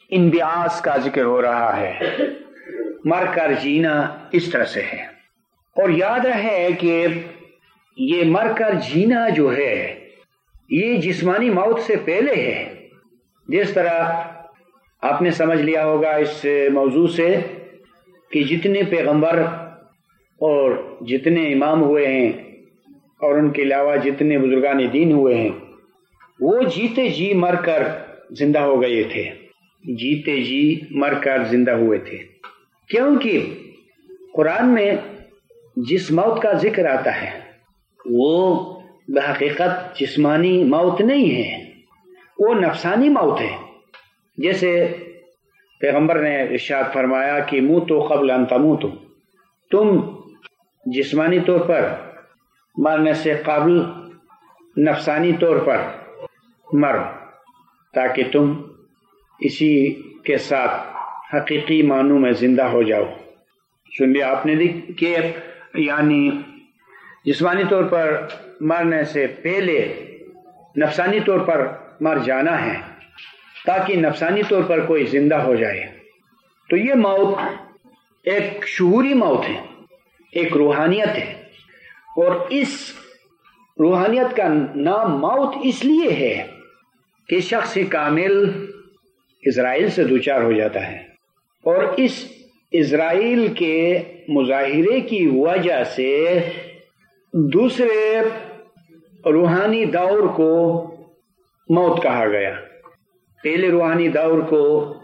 انبعاث کا ذکر ہو رہا ہے، مر کر جینا اس طرح سے ہے۔ اور یاد رہے کہ یہ مر کر جینا جو ہے یہ جسمانی موت سے پہلے ہے۔ جس طرح آپ نے سمجھ لیا ہوگا اس موضوع سے کہ جتنے پیغمبر اور جتنے امام ہوئے ہیں اور ان کے علاوہ جتنے بزرگان دین ہوئے ہیں وہ جیتے جی مر کر زندہ ہو گئے تھے، جیتے جی مر کر زندہ ہوئے تھے، کیونکہ قرآن میں جس موت کا ذکر آتا ہے وہ بحقیقت جسمانی موت نہیں ہے، وہ نفسانی موت ہے۔ جیسے پیغمبر نے ارشاد فرمایا کہ موتو قبل ان تموتو، تم جسمانی طور پر مرنے سے قبل نفسانی طور پر مرو تاکہ تم اسی کے ساتھ حقیقی معنوں میں زندہ ہو جاؤ۔ سن لیا آپ نے کہ یعنی جسمانی طور پر مرنے سے پہلے نفسانی طور پر مر جانا ہے تاکہ نفسانی طور پر کوئی زندہ ہو جائے۔ تو یہ موت ایک شعوری موت ہے، ایک روحانیت ہے، اور اس روحانیت کا نام موت اس لیے ہے کہ شخص کامل اسرائیل سے دوچار ہو جاتا ہے، اور اس اسرائیل کے مظاہرے کی وجہ سے دوسرے روحانی دور کو موت کہا گیا۔ پہلے روحانی دور کو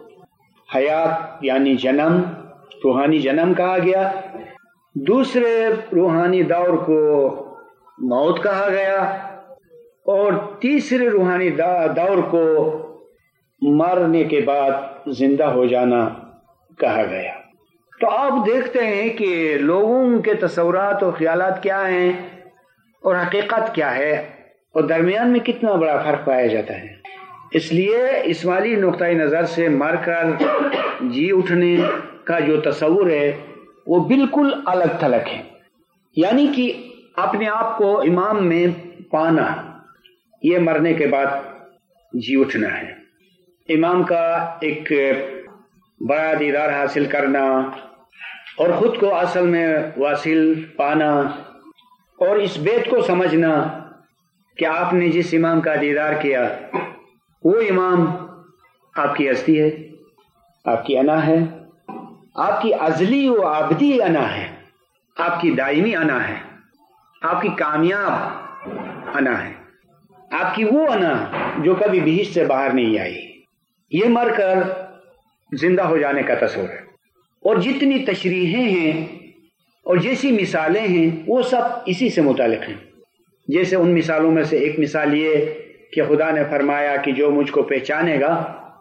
حیات یعنی جنم، روحانی جنم کہا گیا، دوسرے روحانی دور کو موت کہا گیا، اور تیسرے روحانی دور کو مرنے کے بعد زندہ ہو جانا کہا گیا۔ تو آپ دیکھتے ہیں کہ لوگوں کے تصورات اور خیالات کیا ہیں اور حقیقت کیا ہے، اور درمیان میں کتنا بڑا فرق پایا جاتا ہے۔ اس لیے اسماعیلی نقطۂ نظر سے مر کر جی اٹھنے کا جو تصور ہے وہ بالکل الگ تھلگ ہے، یعنی کہ اپنے آپ کو امام میں پانا، یہ مرنے کے بعد جی اٹھنا ہے۔ امام کا ایک بڑا دیدار حاصل کرنا اور خود کو اصل میں واصل پانا، اور اس بات کو سمجھنا کہ آپ نے جس امام کا دیدار کیا وہ امام آپ کی ہستی ہے، آپ کی انا ہے، آپ کی ازلی و ابدی انا ہے، آپ کی دائمی انا ہے، آپ کی کامیاب انا ہے، آپ کی وہ انا جو کبھی بہشت سے باہر نہیں آئی۔ یہ مر کر زندہ ہو جانے کا تصور ہے، اور جتنی تشریحیں ہیں اور جیسی مثالیں ہیں وہ سب اسی سے متعلق ہیں۔ جیسے ان مثالوں میں سے ایک مثال یہ کہ خدا نے فرمایا کہ جو مجھ کو پہچانے گا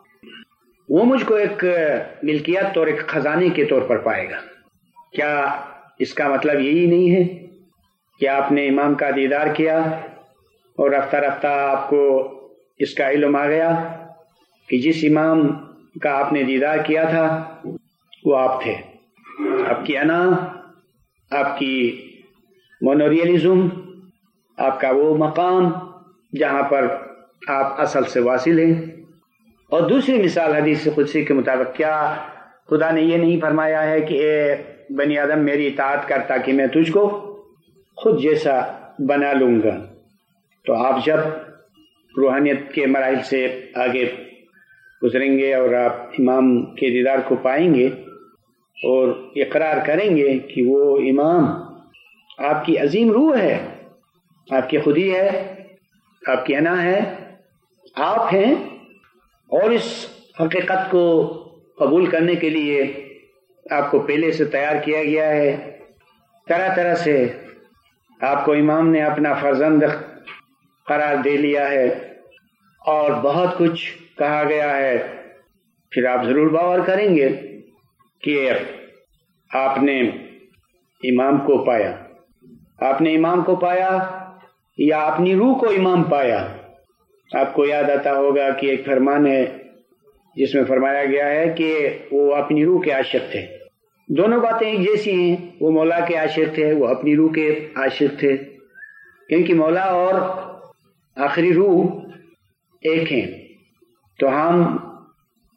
وہ مجھ کو ایک ملکیت اور ایک خزانے کے طور پر پائے گا۔ کیا اس کا مطلب یہی نہیں ہے کہ آپ نے امام کا دیدار کیا اور رفتہ رفتہ آپ کو اس کا علم آ گیا کہ جس امام کا آپ نے دیدار کیا تھا وہ آپ تھے، آپ کی انا، آپ کی مونوریلزم، آپ کا وہ مقام جہاں پر آپ اصل سے واصل ہیں۔ اور دوسری مثال حدیث قدسی کے مطابق، کیا خدا نے یہ نہیں فرمایا ہے کہ اے بنی آدم میری اطاعت کر تاکہ میں تجھ کو خود جیسا بنا لوں گا؟ تو آپ جب روحانیت کے مراحل سے آگے گزریں گے اور آپ امام کے دیدار کو پائیں گے اور اقرار کریں گے کہ وہ امام آپ کی عظیم روح ہے، آپ کی خودی ہے، آپ کی انا ہے، آپ ہیں، اور اس حقیقت کو قبول کرنے کے لیے آپ کو پہلے سے تیار کیا گیا ہے، طرح طرح سے آپ کو امام نے اپنا فرزند قرار دے لیا ہے اور بہت کچھ کہا گیا ہے، پھر آپ ضرور باور کریں گے کہ آپ نے امام کو پایا۔ آپ نے امام کو پایا یا اپنی روح کو امام پایا؟ آپ کو یاد آتا ہوگا کہ ایک فرمان ہے جس میں فرمایا گیا ہے کہ وہ اپنی روح کے عاشق تھے۔ دونوں باتیں ایک جیسی ہیں، وہ مولا کے عاشق تھے، وہ اپنی روح کے عاشق تھے، کیونکہ مولا اور آخری روح ایک ہیں۔ تو ہم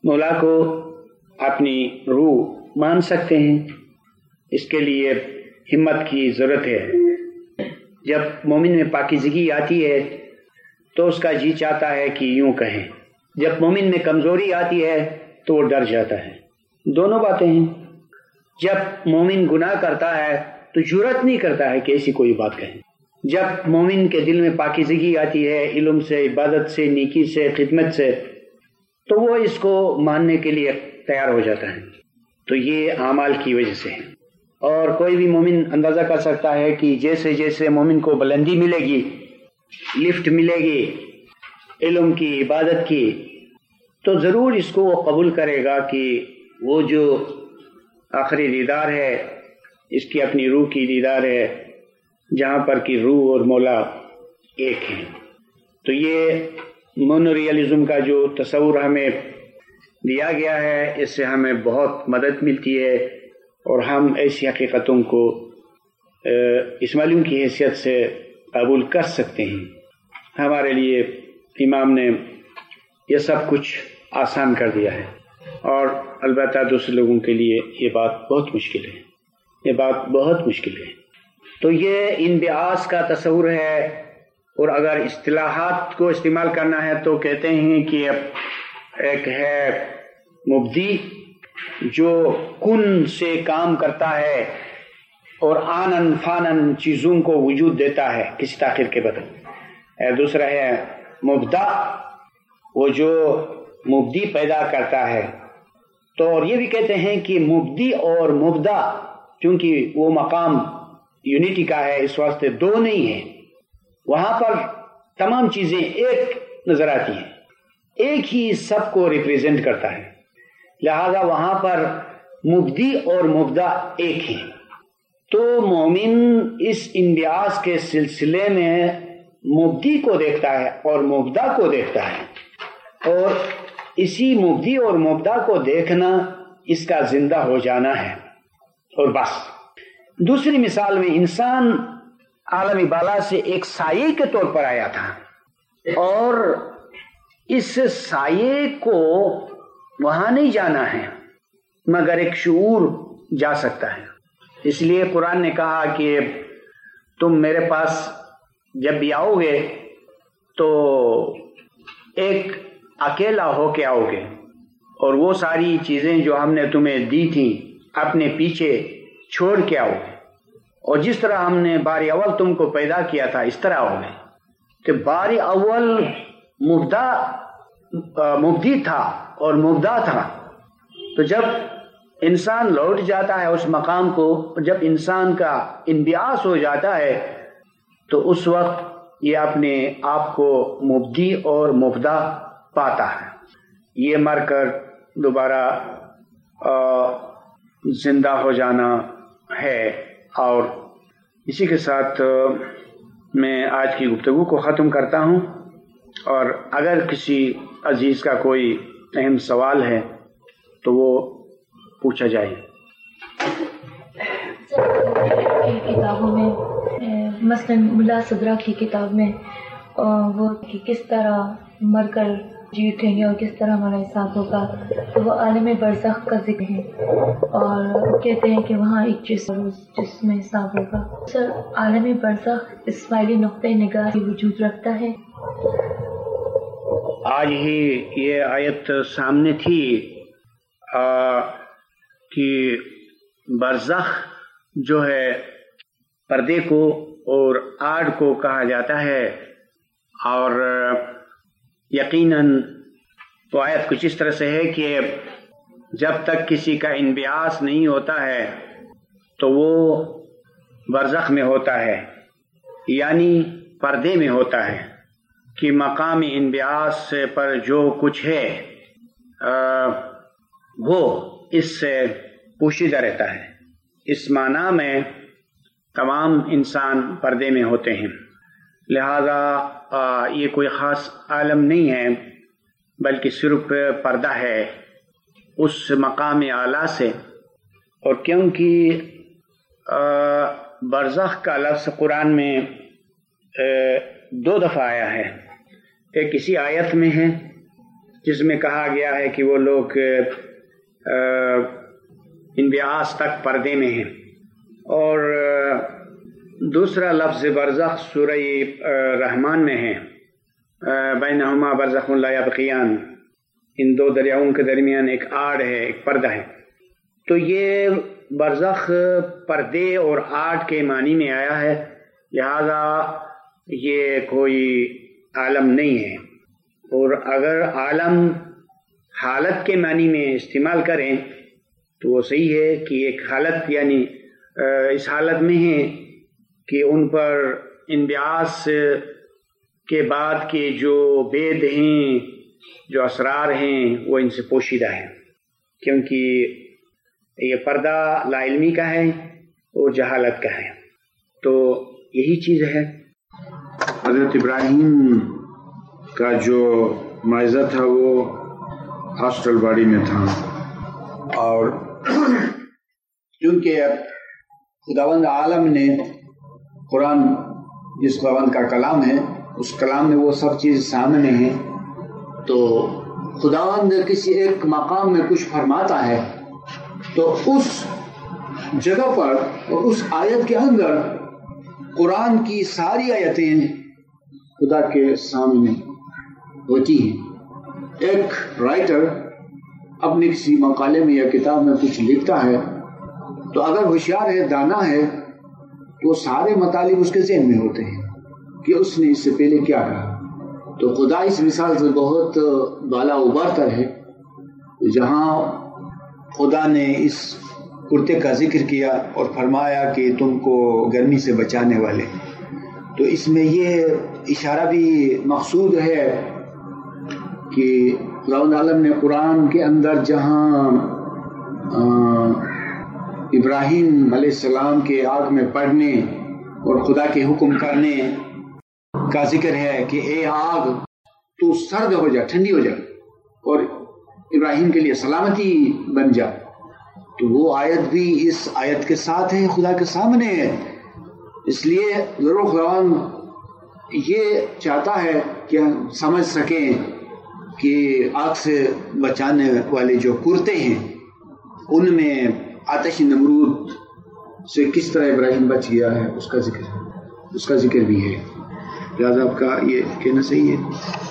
مولا کو اپنی روح مان سکتے ہیں، اس کے لیے ہمت کی ضرورت ہے۔ جب مومن میں پاکیزگی آتی ہے تو اس کا جی چاہتا ہے کہ یوں کہیں، جب مومن میں کمزوری آتی ہے تو وہ ڈر جاتا ہے۔ دونوں باتیں ہیں۔ جب مومن گناہ کرتا ہے تو جرأت نہیں کرتا ہے کہ ایسی کوئی بات کہیں۔ جب مومن کے دل میں پاکیزگی آتی ہے، علم سے، عبادت سے، نیکی سے، خدمت سے، تو وہ اس کو ماننے کے لیے تیار ہو جاتا ہے۔ تو یہ اعمال کی وجہ سے ہے۔ اور کوئی بھی مومن اندازہ کر سکتا ہے کہ جیسے جیسے مومن کو بلندی ملے گی، لفٹ ملے گی علم کی، عبادت کی، تو ضرور اس کو وہ قبول کرے گا کہ وہ جو آخری دیدار ہے اس کی اپنی روح کی دیدار ہے، جہاں پر کہ روح اور مولا ایک ہیں۔ تو یہ مونو ریئلزم کا جو تصور ہمیں دیا گیا ہے، اس سے ہمیں بہت مدد ملتی ہے اور ہم ایسی حقیقتوں کو اس معلوم کی حیثیت سے قبول کر سکتے ہیں۔ ہمارے لیے امام نے یہ سب کچھ آسان کر دیا ہے، اور البتہ دوسرے لوگوں کے لیے یہ بات بہت مشکل ہے، یہ بات بہت مشکل ہے۔ تو یہ انبعاث کا تصور ہے، اور اگر اصطلاحات کو استعمال کرنا ہے تو کہتے ہیں کہ ایک ہے مبدی جو کن سے کام کرتا ہے اور آنن فانن چیزوں کو وجود دیتا ہے کسی تاخیر کے بدل۔ دوسرا ہے مبدا، وہ جو مبدی پیدا کرتا ہے۔ تو اور یہ بھی کہتے ہیں کہ مبدی اور مبدا، کیونکہ وہ مقام یونٹی کا ہے، اس واسطے دو نہیں ہیں، وہاں پر تمام چیزیں ایک نظر آتی ہیں، ایک ہی سب کو ریپریزنٹ کرتا ہے، لہذا وہاں پر مبدی اور مبدا ایک ہیں۔ تو مومن اس انبعاث کے سلسلے میں مبدی کو دیکھتا ہے اور مبدا کو دیکھتا ہے، اور اسی مبدی اور مبدا کو دیکھنا اس کا زندہ ہو جانا ہے، اور بس۔ دوسری مثال میں انسان عالم بالا سے ایک سائے کے طور پر آیا تھا، اور اس سائے کو وہاں نہیں جانا ہے مگر ایک شعور جا سکتا ہے۔ اس لیے قرآن نے کہا کہ تم میرے پاس جب بھی آؤ گے تو ایک اکیلا ہو کے آؤ گے، اور وہ ساری چیزیں جو ہم نے تمہیں دی تھیں اپنے پیچھے چھوڑ کے آؤ گے، اور جس طرح ہم نے بار اول تم کو پیدا کیا تھا اس طرح آؤ گے۔ کہ بار اول مبدا مبدی تھا اور مبدا تھا، تو جب انسان لوٹ جاتا ہے اس مقام کو، جب انسان کا انبعاث ہو جاتا ہے، تو اس وقت یہ اپنے آپ کو مبدی اور مبدا پاتا ہے۔ یہ مر کر دوبارہ زندہ ہو جانا ہے۔ اور اسی کے ساتھ میں آج کی گفتگو کو ختم کرتا ہوں، اور اگر کسی عزیز کا کوئی اہم سوال ہے تو وہ پوچھا جائے۔ کتابوں میں مثلاً ملا صدرہ کی کتاب میں وہ کہ کس طرح مر کر جی اٹھیں گے اور کس طرح ہمارا حساب ہوگا، تو وہ عالم برزخ کا ذکر ہے، اور کہتے ہیں کہ وہاں ایک جسم جس میں حساب ہوگا۔ سر، عالم برزخ اسماعیلی نقطۂ نگاہ کی وجود رکھتا ہے؟ آج ہی یہ آیت سامنے تھی آ, کہ برزخ جو ہے پردے کو اور آڑ کو کہا جاتا ہے، اور یقیناً وہ آیت کچھ اس طرح سے ہے کہ جب تک کسی کا انبعاث نہیں ہوتا ہے تو وہ برزخ میں ہوتا ہے، یعنی پردے میں ہوتا ہے، کہ مقام انبعاث پر جو کچھ ہے آ, وہ اس سے پوشیدہ رہتا ہے۔ اس معنی میں تمام انسان پردے میں ہوتے ہیں، لہذا آ, یہ کوئی خاص عالم نہیں ہے، بلکہ صرف پردہ ہے اس مقام اعلیٰ سے۔ اور کیونکہ آ, برزخ کا لفظ قرآن میں آ, دو دفعہ آیا ہے، ایک اسی آیت میں ہے جس میں کہا گیا ہے کہ وہ لوگ انبعاث تک پردے میں ہیں. اور دوسرا لفظ برزخ سورہ رحمان میں ہے، بینہما برزخ لا یبغیان، ان دو دریاؤں کے درمیان ایک آڑ ہے، ایک پردہ ہے. تو یہ برزخ پردے اور آڑ کے معنی میں آیا ہے، لہذا یہ کوئی عالم نہیں ہے. اور اگر عالم حالت کے معنی میں استعمال کریں تو وہ صحیح ہے کہ ایک حالت یعنی اس حالت میں ہے کہ ان پر انبعاث کے بعد کے جو بید ہیں، جو اسرار ہیں، وہ ان سے پوشیدہ ہیں، کیونکہ یہ پردہ لا علمی کا ہے اور جہالت کا ہے. تو یہی چیز ہے. حضرت ابراہیم کا جو معجزہ تھا وہ ہاسٹل باڑی میں تھا، اور کیونکہ خداوند عالم نے قرآن جس خداوند کا کلام ہے، اس کلام میں وہ سب چیز سامنے ہیں، تو خداوند کسی ایک مقام میں کچھ فرماتا ہے تو اس جگہ پر اور اس آیت کے اندر قرآن کی ساری آیتیں خدا کے سامنے ہوتی ہیں. ایک رائٹر اپنے کسی مقالے میں یا کتاب میں کچھ لکھتا ہے تو اگر ہوشیار ہے، دانا ہے، تو سارے مطالب اس کے ذہن میں ہوتے ہیں کہ اس نے اس سے پہلے کیا کہا. تو خدا اس مثال سے بہت بالا ابھرتا ہے. جہاں خدا نے اس کرتے کا ذکر کیا اور فرمایا کہ تم کو گرمی سے بچانے والے، تو اس میں یہ اشارہ بھی مقصود ہے کہ خداوند عالم نے قرآن کے اندر جہاں ابراہیم علیہ السلام کے آگ میں پڑنے اور خدا کے حکم کرنے کا ذکر ہے کہ اے آگ تو سرد ہو جا، ٹھنڈی ہو جا، اور ابراہیم کے لیے سلامتی بن جا، تو وہ آیت بھی اس آیت کے ساتھ ہے، خدا کے سامنے ہے. اس لیے ضرور خداوند یہ چاہتا ہے کہ ہم سمجھ سکیں کہ آگ سے بچانے والے جو کرتے ہیں ان میں آتش نمرود سے کس طرح ابراہیم بچ گیا ہے، اس کا ذکر اس کا ذکر بھی ہے. لہٰذا آپ کا یہ کہنا صحیح ہے.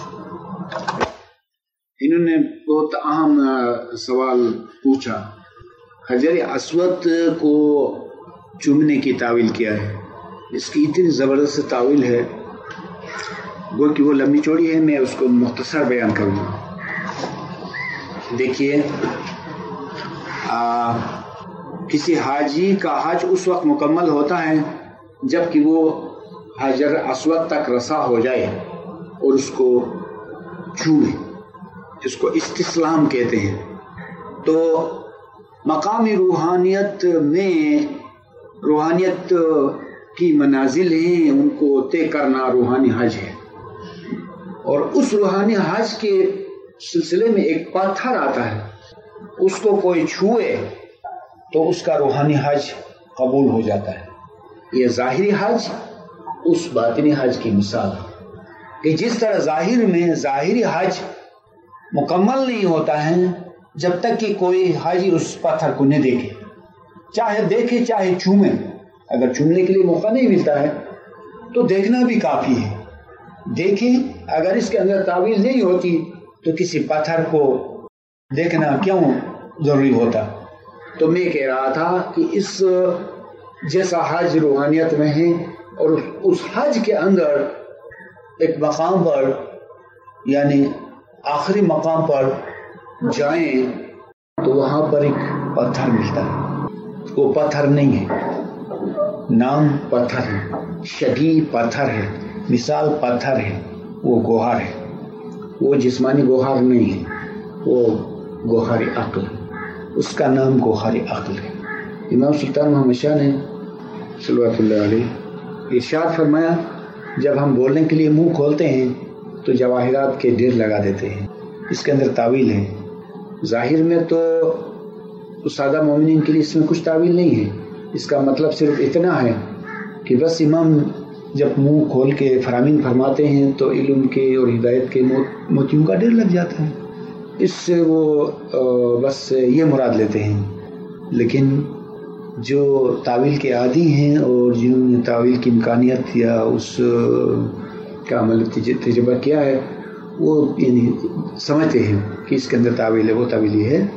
انہوں نے بہت اہم سوال پوچھا، حجر اسود کو چومنے کی تعویل کیا ہے. اس کی اتنی زبردست تعویل ہے وہ کہ وہ لمبی چوڑی ہے، میں اس کو مختصر بیان کروں گا. دیکھیے، کسی حاجی کا حج اس وقت مکمل ہوتا ہے جب کہ وہ حجر اسود تک رسا ہو جائے اور اس کو چھوئے، جس کو استسلام کہتے ہیں. تو مقامی روحانیت میں روحانیت کی منازل ہیں، ان کو طے کرنا روحانی حج ہے. اور اس روحانی حج کے سلسلے میں ایک پتھر آتا ہے، اس کو کوئی چھوئے تو اس کا روحانی حج قبول ہو جاتا ہے. یہ ظاہری حج اس باطنی حج کی مثال ہے کہ جس طرح ظاہر میں ظاہری حج مکمل نہیں ہوتا ہے جب تک کہ کوئی حاجی اس پتھر کو نہ دیکھے، چاہے دیکھے چاہے چومے. اگر چومنے کے لیے موقع نہیں ملتا ہے تو دیکھنا بھی کافی ہے. دیکھیں، اگر اس کے اندر تعویل نہیں ہوتی تو کسی پتھر کو دیکھنا کیوں ضروری ہوتا. تو میں کہہ رہا تھا کہ اس جیسا حج روحانیت میں ہے، اور اس حج کے اندر ایک مقام پر یعنی آخری مقام پر جائیں تو وہاں پر ایک پتھر ملتا ہے. وہ پتھر نہیں ہے، نام پتھر ہے، شبیہ پتھر ہے، مثال پتھر ہے. وہ گوہر ہے، وہ جسمانی گوہر نہیں ہے، وہ گوہر عقل ہے. اس کا نام گوہر عقل ہے. امام سلطان محمد شاہ نے صلوات اللہ علیہ ارشاد فرمایا، جب ہم بولنے کے لیے منہ کھولتے ہیں تو جواہرات کے ڈھیر لگا دیتے ہیں. اس کے اندر تعویل ہے. ظاہر میں تو سادہ مومنین کے لیے اس میں کچھ تعویل نہیں ہے. اس کا مطلب صرف اتنا ہے کہ بس امام جب منہ کھول کے فرامین فرماتے ہیں تو علم کے اور ہدایت کے موتیوں کا ڈھیر لگ جاتا ہے. اس سے وہ بس یہ مراد لیتے ہیں. لیکن جو تعویل کے عادی ہیں اور جنہوں نے تعویل کی امکانیت یا اس کا عمل تجربہ کیا ہے وہ یعنی سمجھتے ہیں کہ اس کے اندر تعویل ہے. وہ تعویل یہ ہے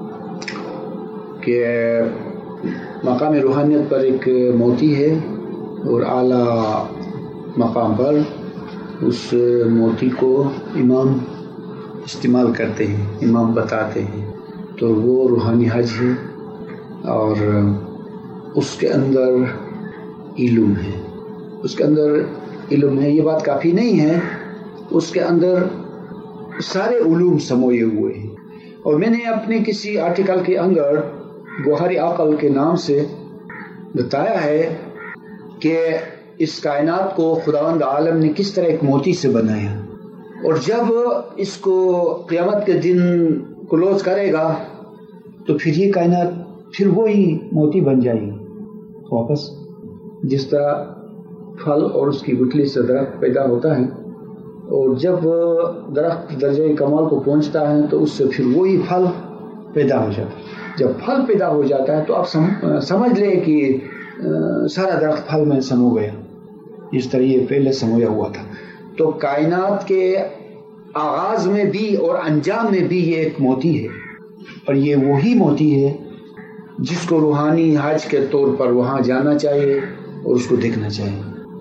کہ مقام روحانیت پر ایک موتی ہے اور اعلیٰ مقام پر اس موتی کو امام استعمال کرتے ہیں، امام بتاتے ہیں، تو وہ روحانی حج ہے. اور اس کے اندر علم ہے، اس کے اندر علم ہے. یہ بات کافی نہیں ہے، اس کے اندر سارے علوم سموئے ہوئے ہیں. اور میں نے اپنے کسی آرٹیکل کے اندر گوہر عقل کے نام سے بتایا ہے کہ اس کائنات کو خداوند عالم نے کس طرح ایک موتی سے بنایا، اور جب اس کو قیامت کے دن کلوز کرے گا تو پھر یہ کائنات پھر وہی موتی بن جائے گی واپس. جس طرح پھل اور اس کی گٹھلی سے درخت پیدا ہوتا ہے، اور جب درخت درجہ کمال کو پہنچتا ہے تو اس سے پھر وہی پھل پیدا ہو جاتا ہے. جب پھل پیدا ہو جاتا ہے تو آپ سمجھ لیں کہ سارا درخت پھل میں سمو گیا، اس طرح یہ پہلے سمویا ہوا تھا. تو کائنات کے آغاز میں بھی اور انجام میں بھی یہ ایک موتی ہے، اور یہ وہی موتی ہے جس کو روحانی حج کے طور پر وہاں جانا چاہیے اور اس کو دیکھنا چاہیے.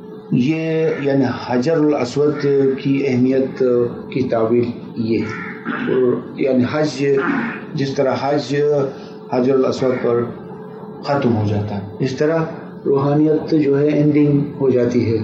یہ یعنی حجر الاسود کی اہمیت کی تعبیر یہ ہے. اور یعنی حج جس طرح حج حجر الاسود پر ختم ہو جاتا ہے، اس طرح روحانیت جو ہے اینڈنگ ہو جاتی ہے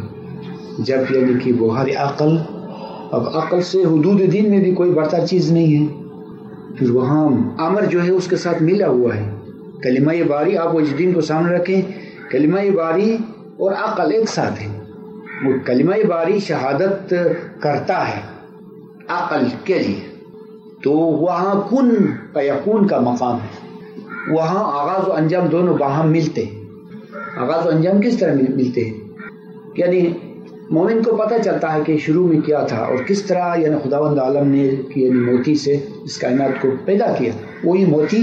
جب یعنی کہ گوہر عقل، اب عقل سے حدود دین میں بھی کوئی بڑھتا چیز نہیں ہے. پھر وہاں امر جو ہے اس کے ساتھ ملا ہوا ہے. کلمہ باری آپ وجدین کو سامنے رکھیں، کلمہ باری اور عقل ایک ساتھ ہے. وہ کلمہ باری شہادت کرتا ہے عقل کے لیے، تو وہاں کن فیکون کا مقام ہے. وہاں آغاز و انجام دونوں باہم ملتے ہیں. آغاز و انجام کس طرح ملتے ہیں؟ یعنی مومن کو پتہ چلتا ہے کہ شروع میں کیا تھا اور کس طرح یعنی خداوند عالم نے یعنی موتی سے اس کائنات کو پیدا کیا. وہی موتی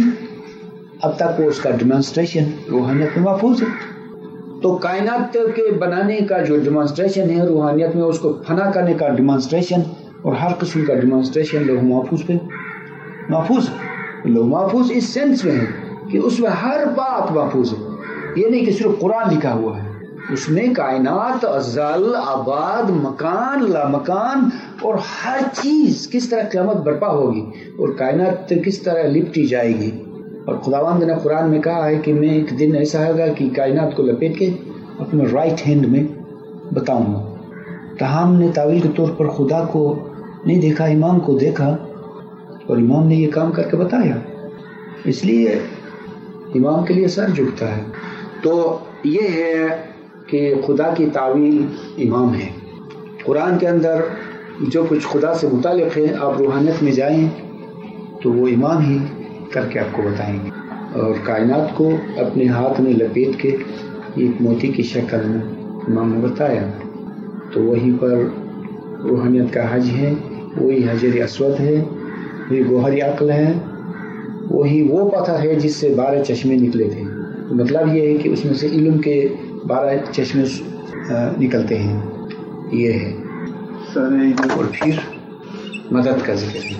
اب تک وہ اس کا ڈیمانسٹریشن روحانیت میں محفوظ ہے. تو کائنات کے بنانے کا جو ڈیمانسٹریشن ہے روحانیت میں، اس کو فنا کرنے کا ڈیمانسٹریشن اور ہر قسم کا ڈیمانسٹریشن لوح محفوظ پہ محفوظ ہے. لوح محفوظ اس سینس میں ہے کہ اس میں ہر بات محفوظ ہے. یہ نہیں کہ صرف قرآن لکھا ہوا ہے، اس میں کائنات، ازل، آباد، مکان، لامکان اور ہر چیز کس طرح قیامت برپا ہوگی اور کائنات کس طرح لپٹی جائے گی. اور خداوند نے قرآن میں کہا ہے کہ میں ایک دن ایسا ہوگا کہ کائنات کو لپیٹ کے اپنے رائٹ ہینڈ میں بتاؤں گا. تاہم نے تعویل کے طور پر خدا کو نہیں دیکھا، امام کو دیکھا، اور امام نے یہ کام کر کے بتایا، اس لیے امام کے لیے سر جھکتا ہے. تو یہ ہے کہ خدا کی تعویل امام ہے. قرآن کے اندر جو کچھ خدا سے متعلق ہے، آپ روحانیت میں جائیں تو وہ امام ہی کر کے آپ کو بتائیں گے. اور کائنات کو اپنے ہاتھ میں لپیٹ کے ایک موتی کی شکل میں امام نے بتایا. تو وہیں پر روحانیت کا حج ہے، وہی حجر اسود ہے، وہی گوہر عقل ہے، وہی وہ پتھر ہے جس سے بارہ چشمے نکلے تھے. مطلب یہ ہے کہ اس میں سے علم کے بارہ چشمے نکلتے ہیں. یہ ہے اور پھر مدد کا ذکر ہے.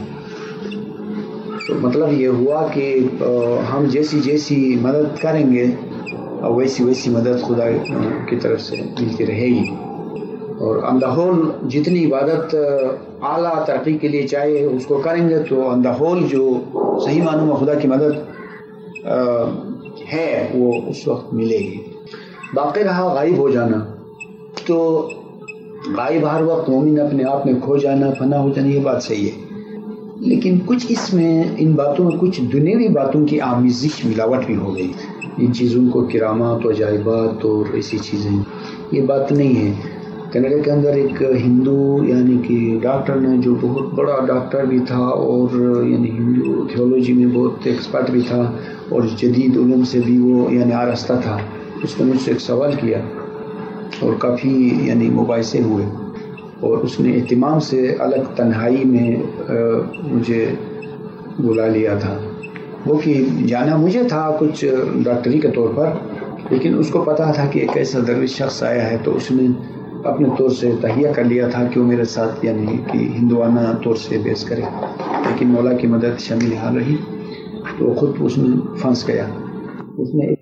تو مطلب یہ ہوا کہ ہم جیسی جیسی مدد کریں گے ویسی ویسی مدد خدا کی طرف سے ملتی رہے گی. اور آن دا ہول جتنی عبادت اعلیٰ ترقی کے لیے چاہیے اس کو کریں گے تو آن دا ہول جو صحیح معنوں میں خدا کی مدد ہے وہ اس وقت ملے گی. باقی رہا غائب ہو جانا، تو غائب ہر وقت مومن اپنے آپ میں کھو جانا، فنا ہو جانا، یہ بات صحیح ہے. لیکن کچھ اس میں ان باتوں میں کچھ دنیاوی باتوں کی آمیزش ملاوٹ بھی ہو گئی. ان چیزوں کو کرامات و عجائبات اور ایسی چیزیں، یہ بات نہیں ہے. کینیڈا کے اندر ایک ہندو یعنی کہ ڈاکٹر نے، جو بہت بڑا ڈاکٹر بھی تھا اور یعنی ہندو تھیولوجی میں بہت ایکسپرٹ بھی تھا اور جدید علوم سے بھی وہ یعنی آراستہ تھا، اس نے مجھ سے ایک سوال کیا اور کافی یعنی مباحثے ہوئے. اور اس نے اہتمام سے الگ تنہائی میں مجھے بلا لیا تھا. وہ کہ جانا مجھے تھا کچھ ڈاکٹری کے طور پر، لیکن اس کو پتا تھا کہ ایک ایسا درویش شخص آیا ہے، تو اس نے اپنے طور سے تہیہ کر لیا تھا کہ وہ میرے ساتھ یعنی کہ ہندوانہ طور سے بحث کرے. لیکن مولا کی مدد شامل حال رہی تو خود اس میں پھنس گیا. اس نے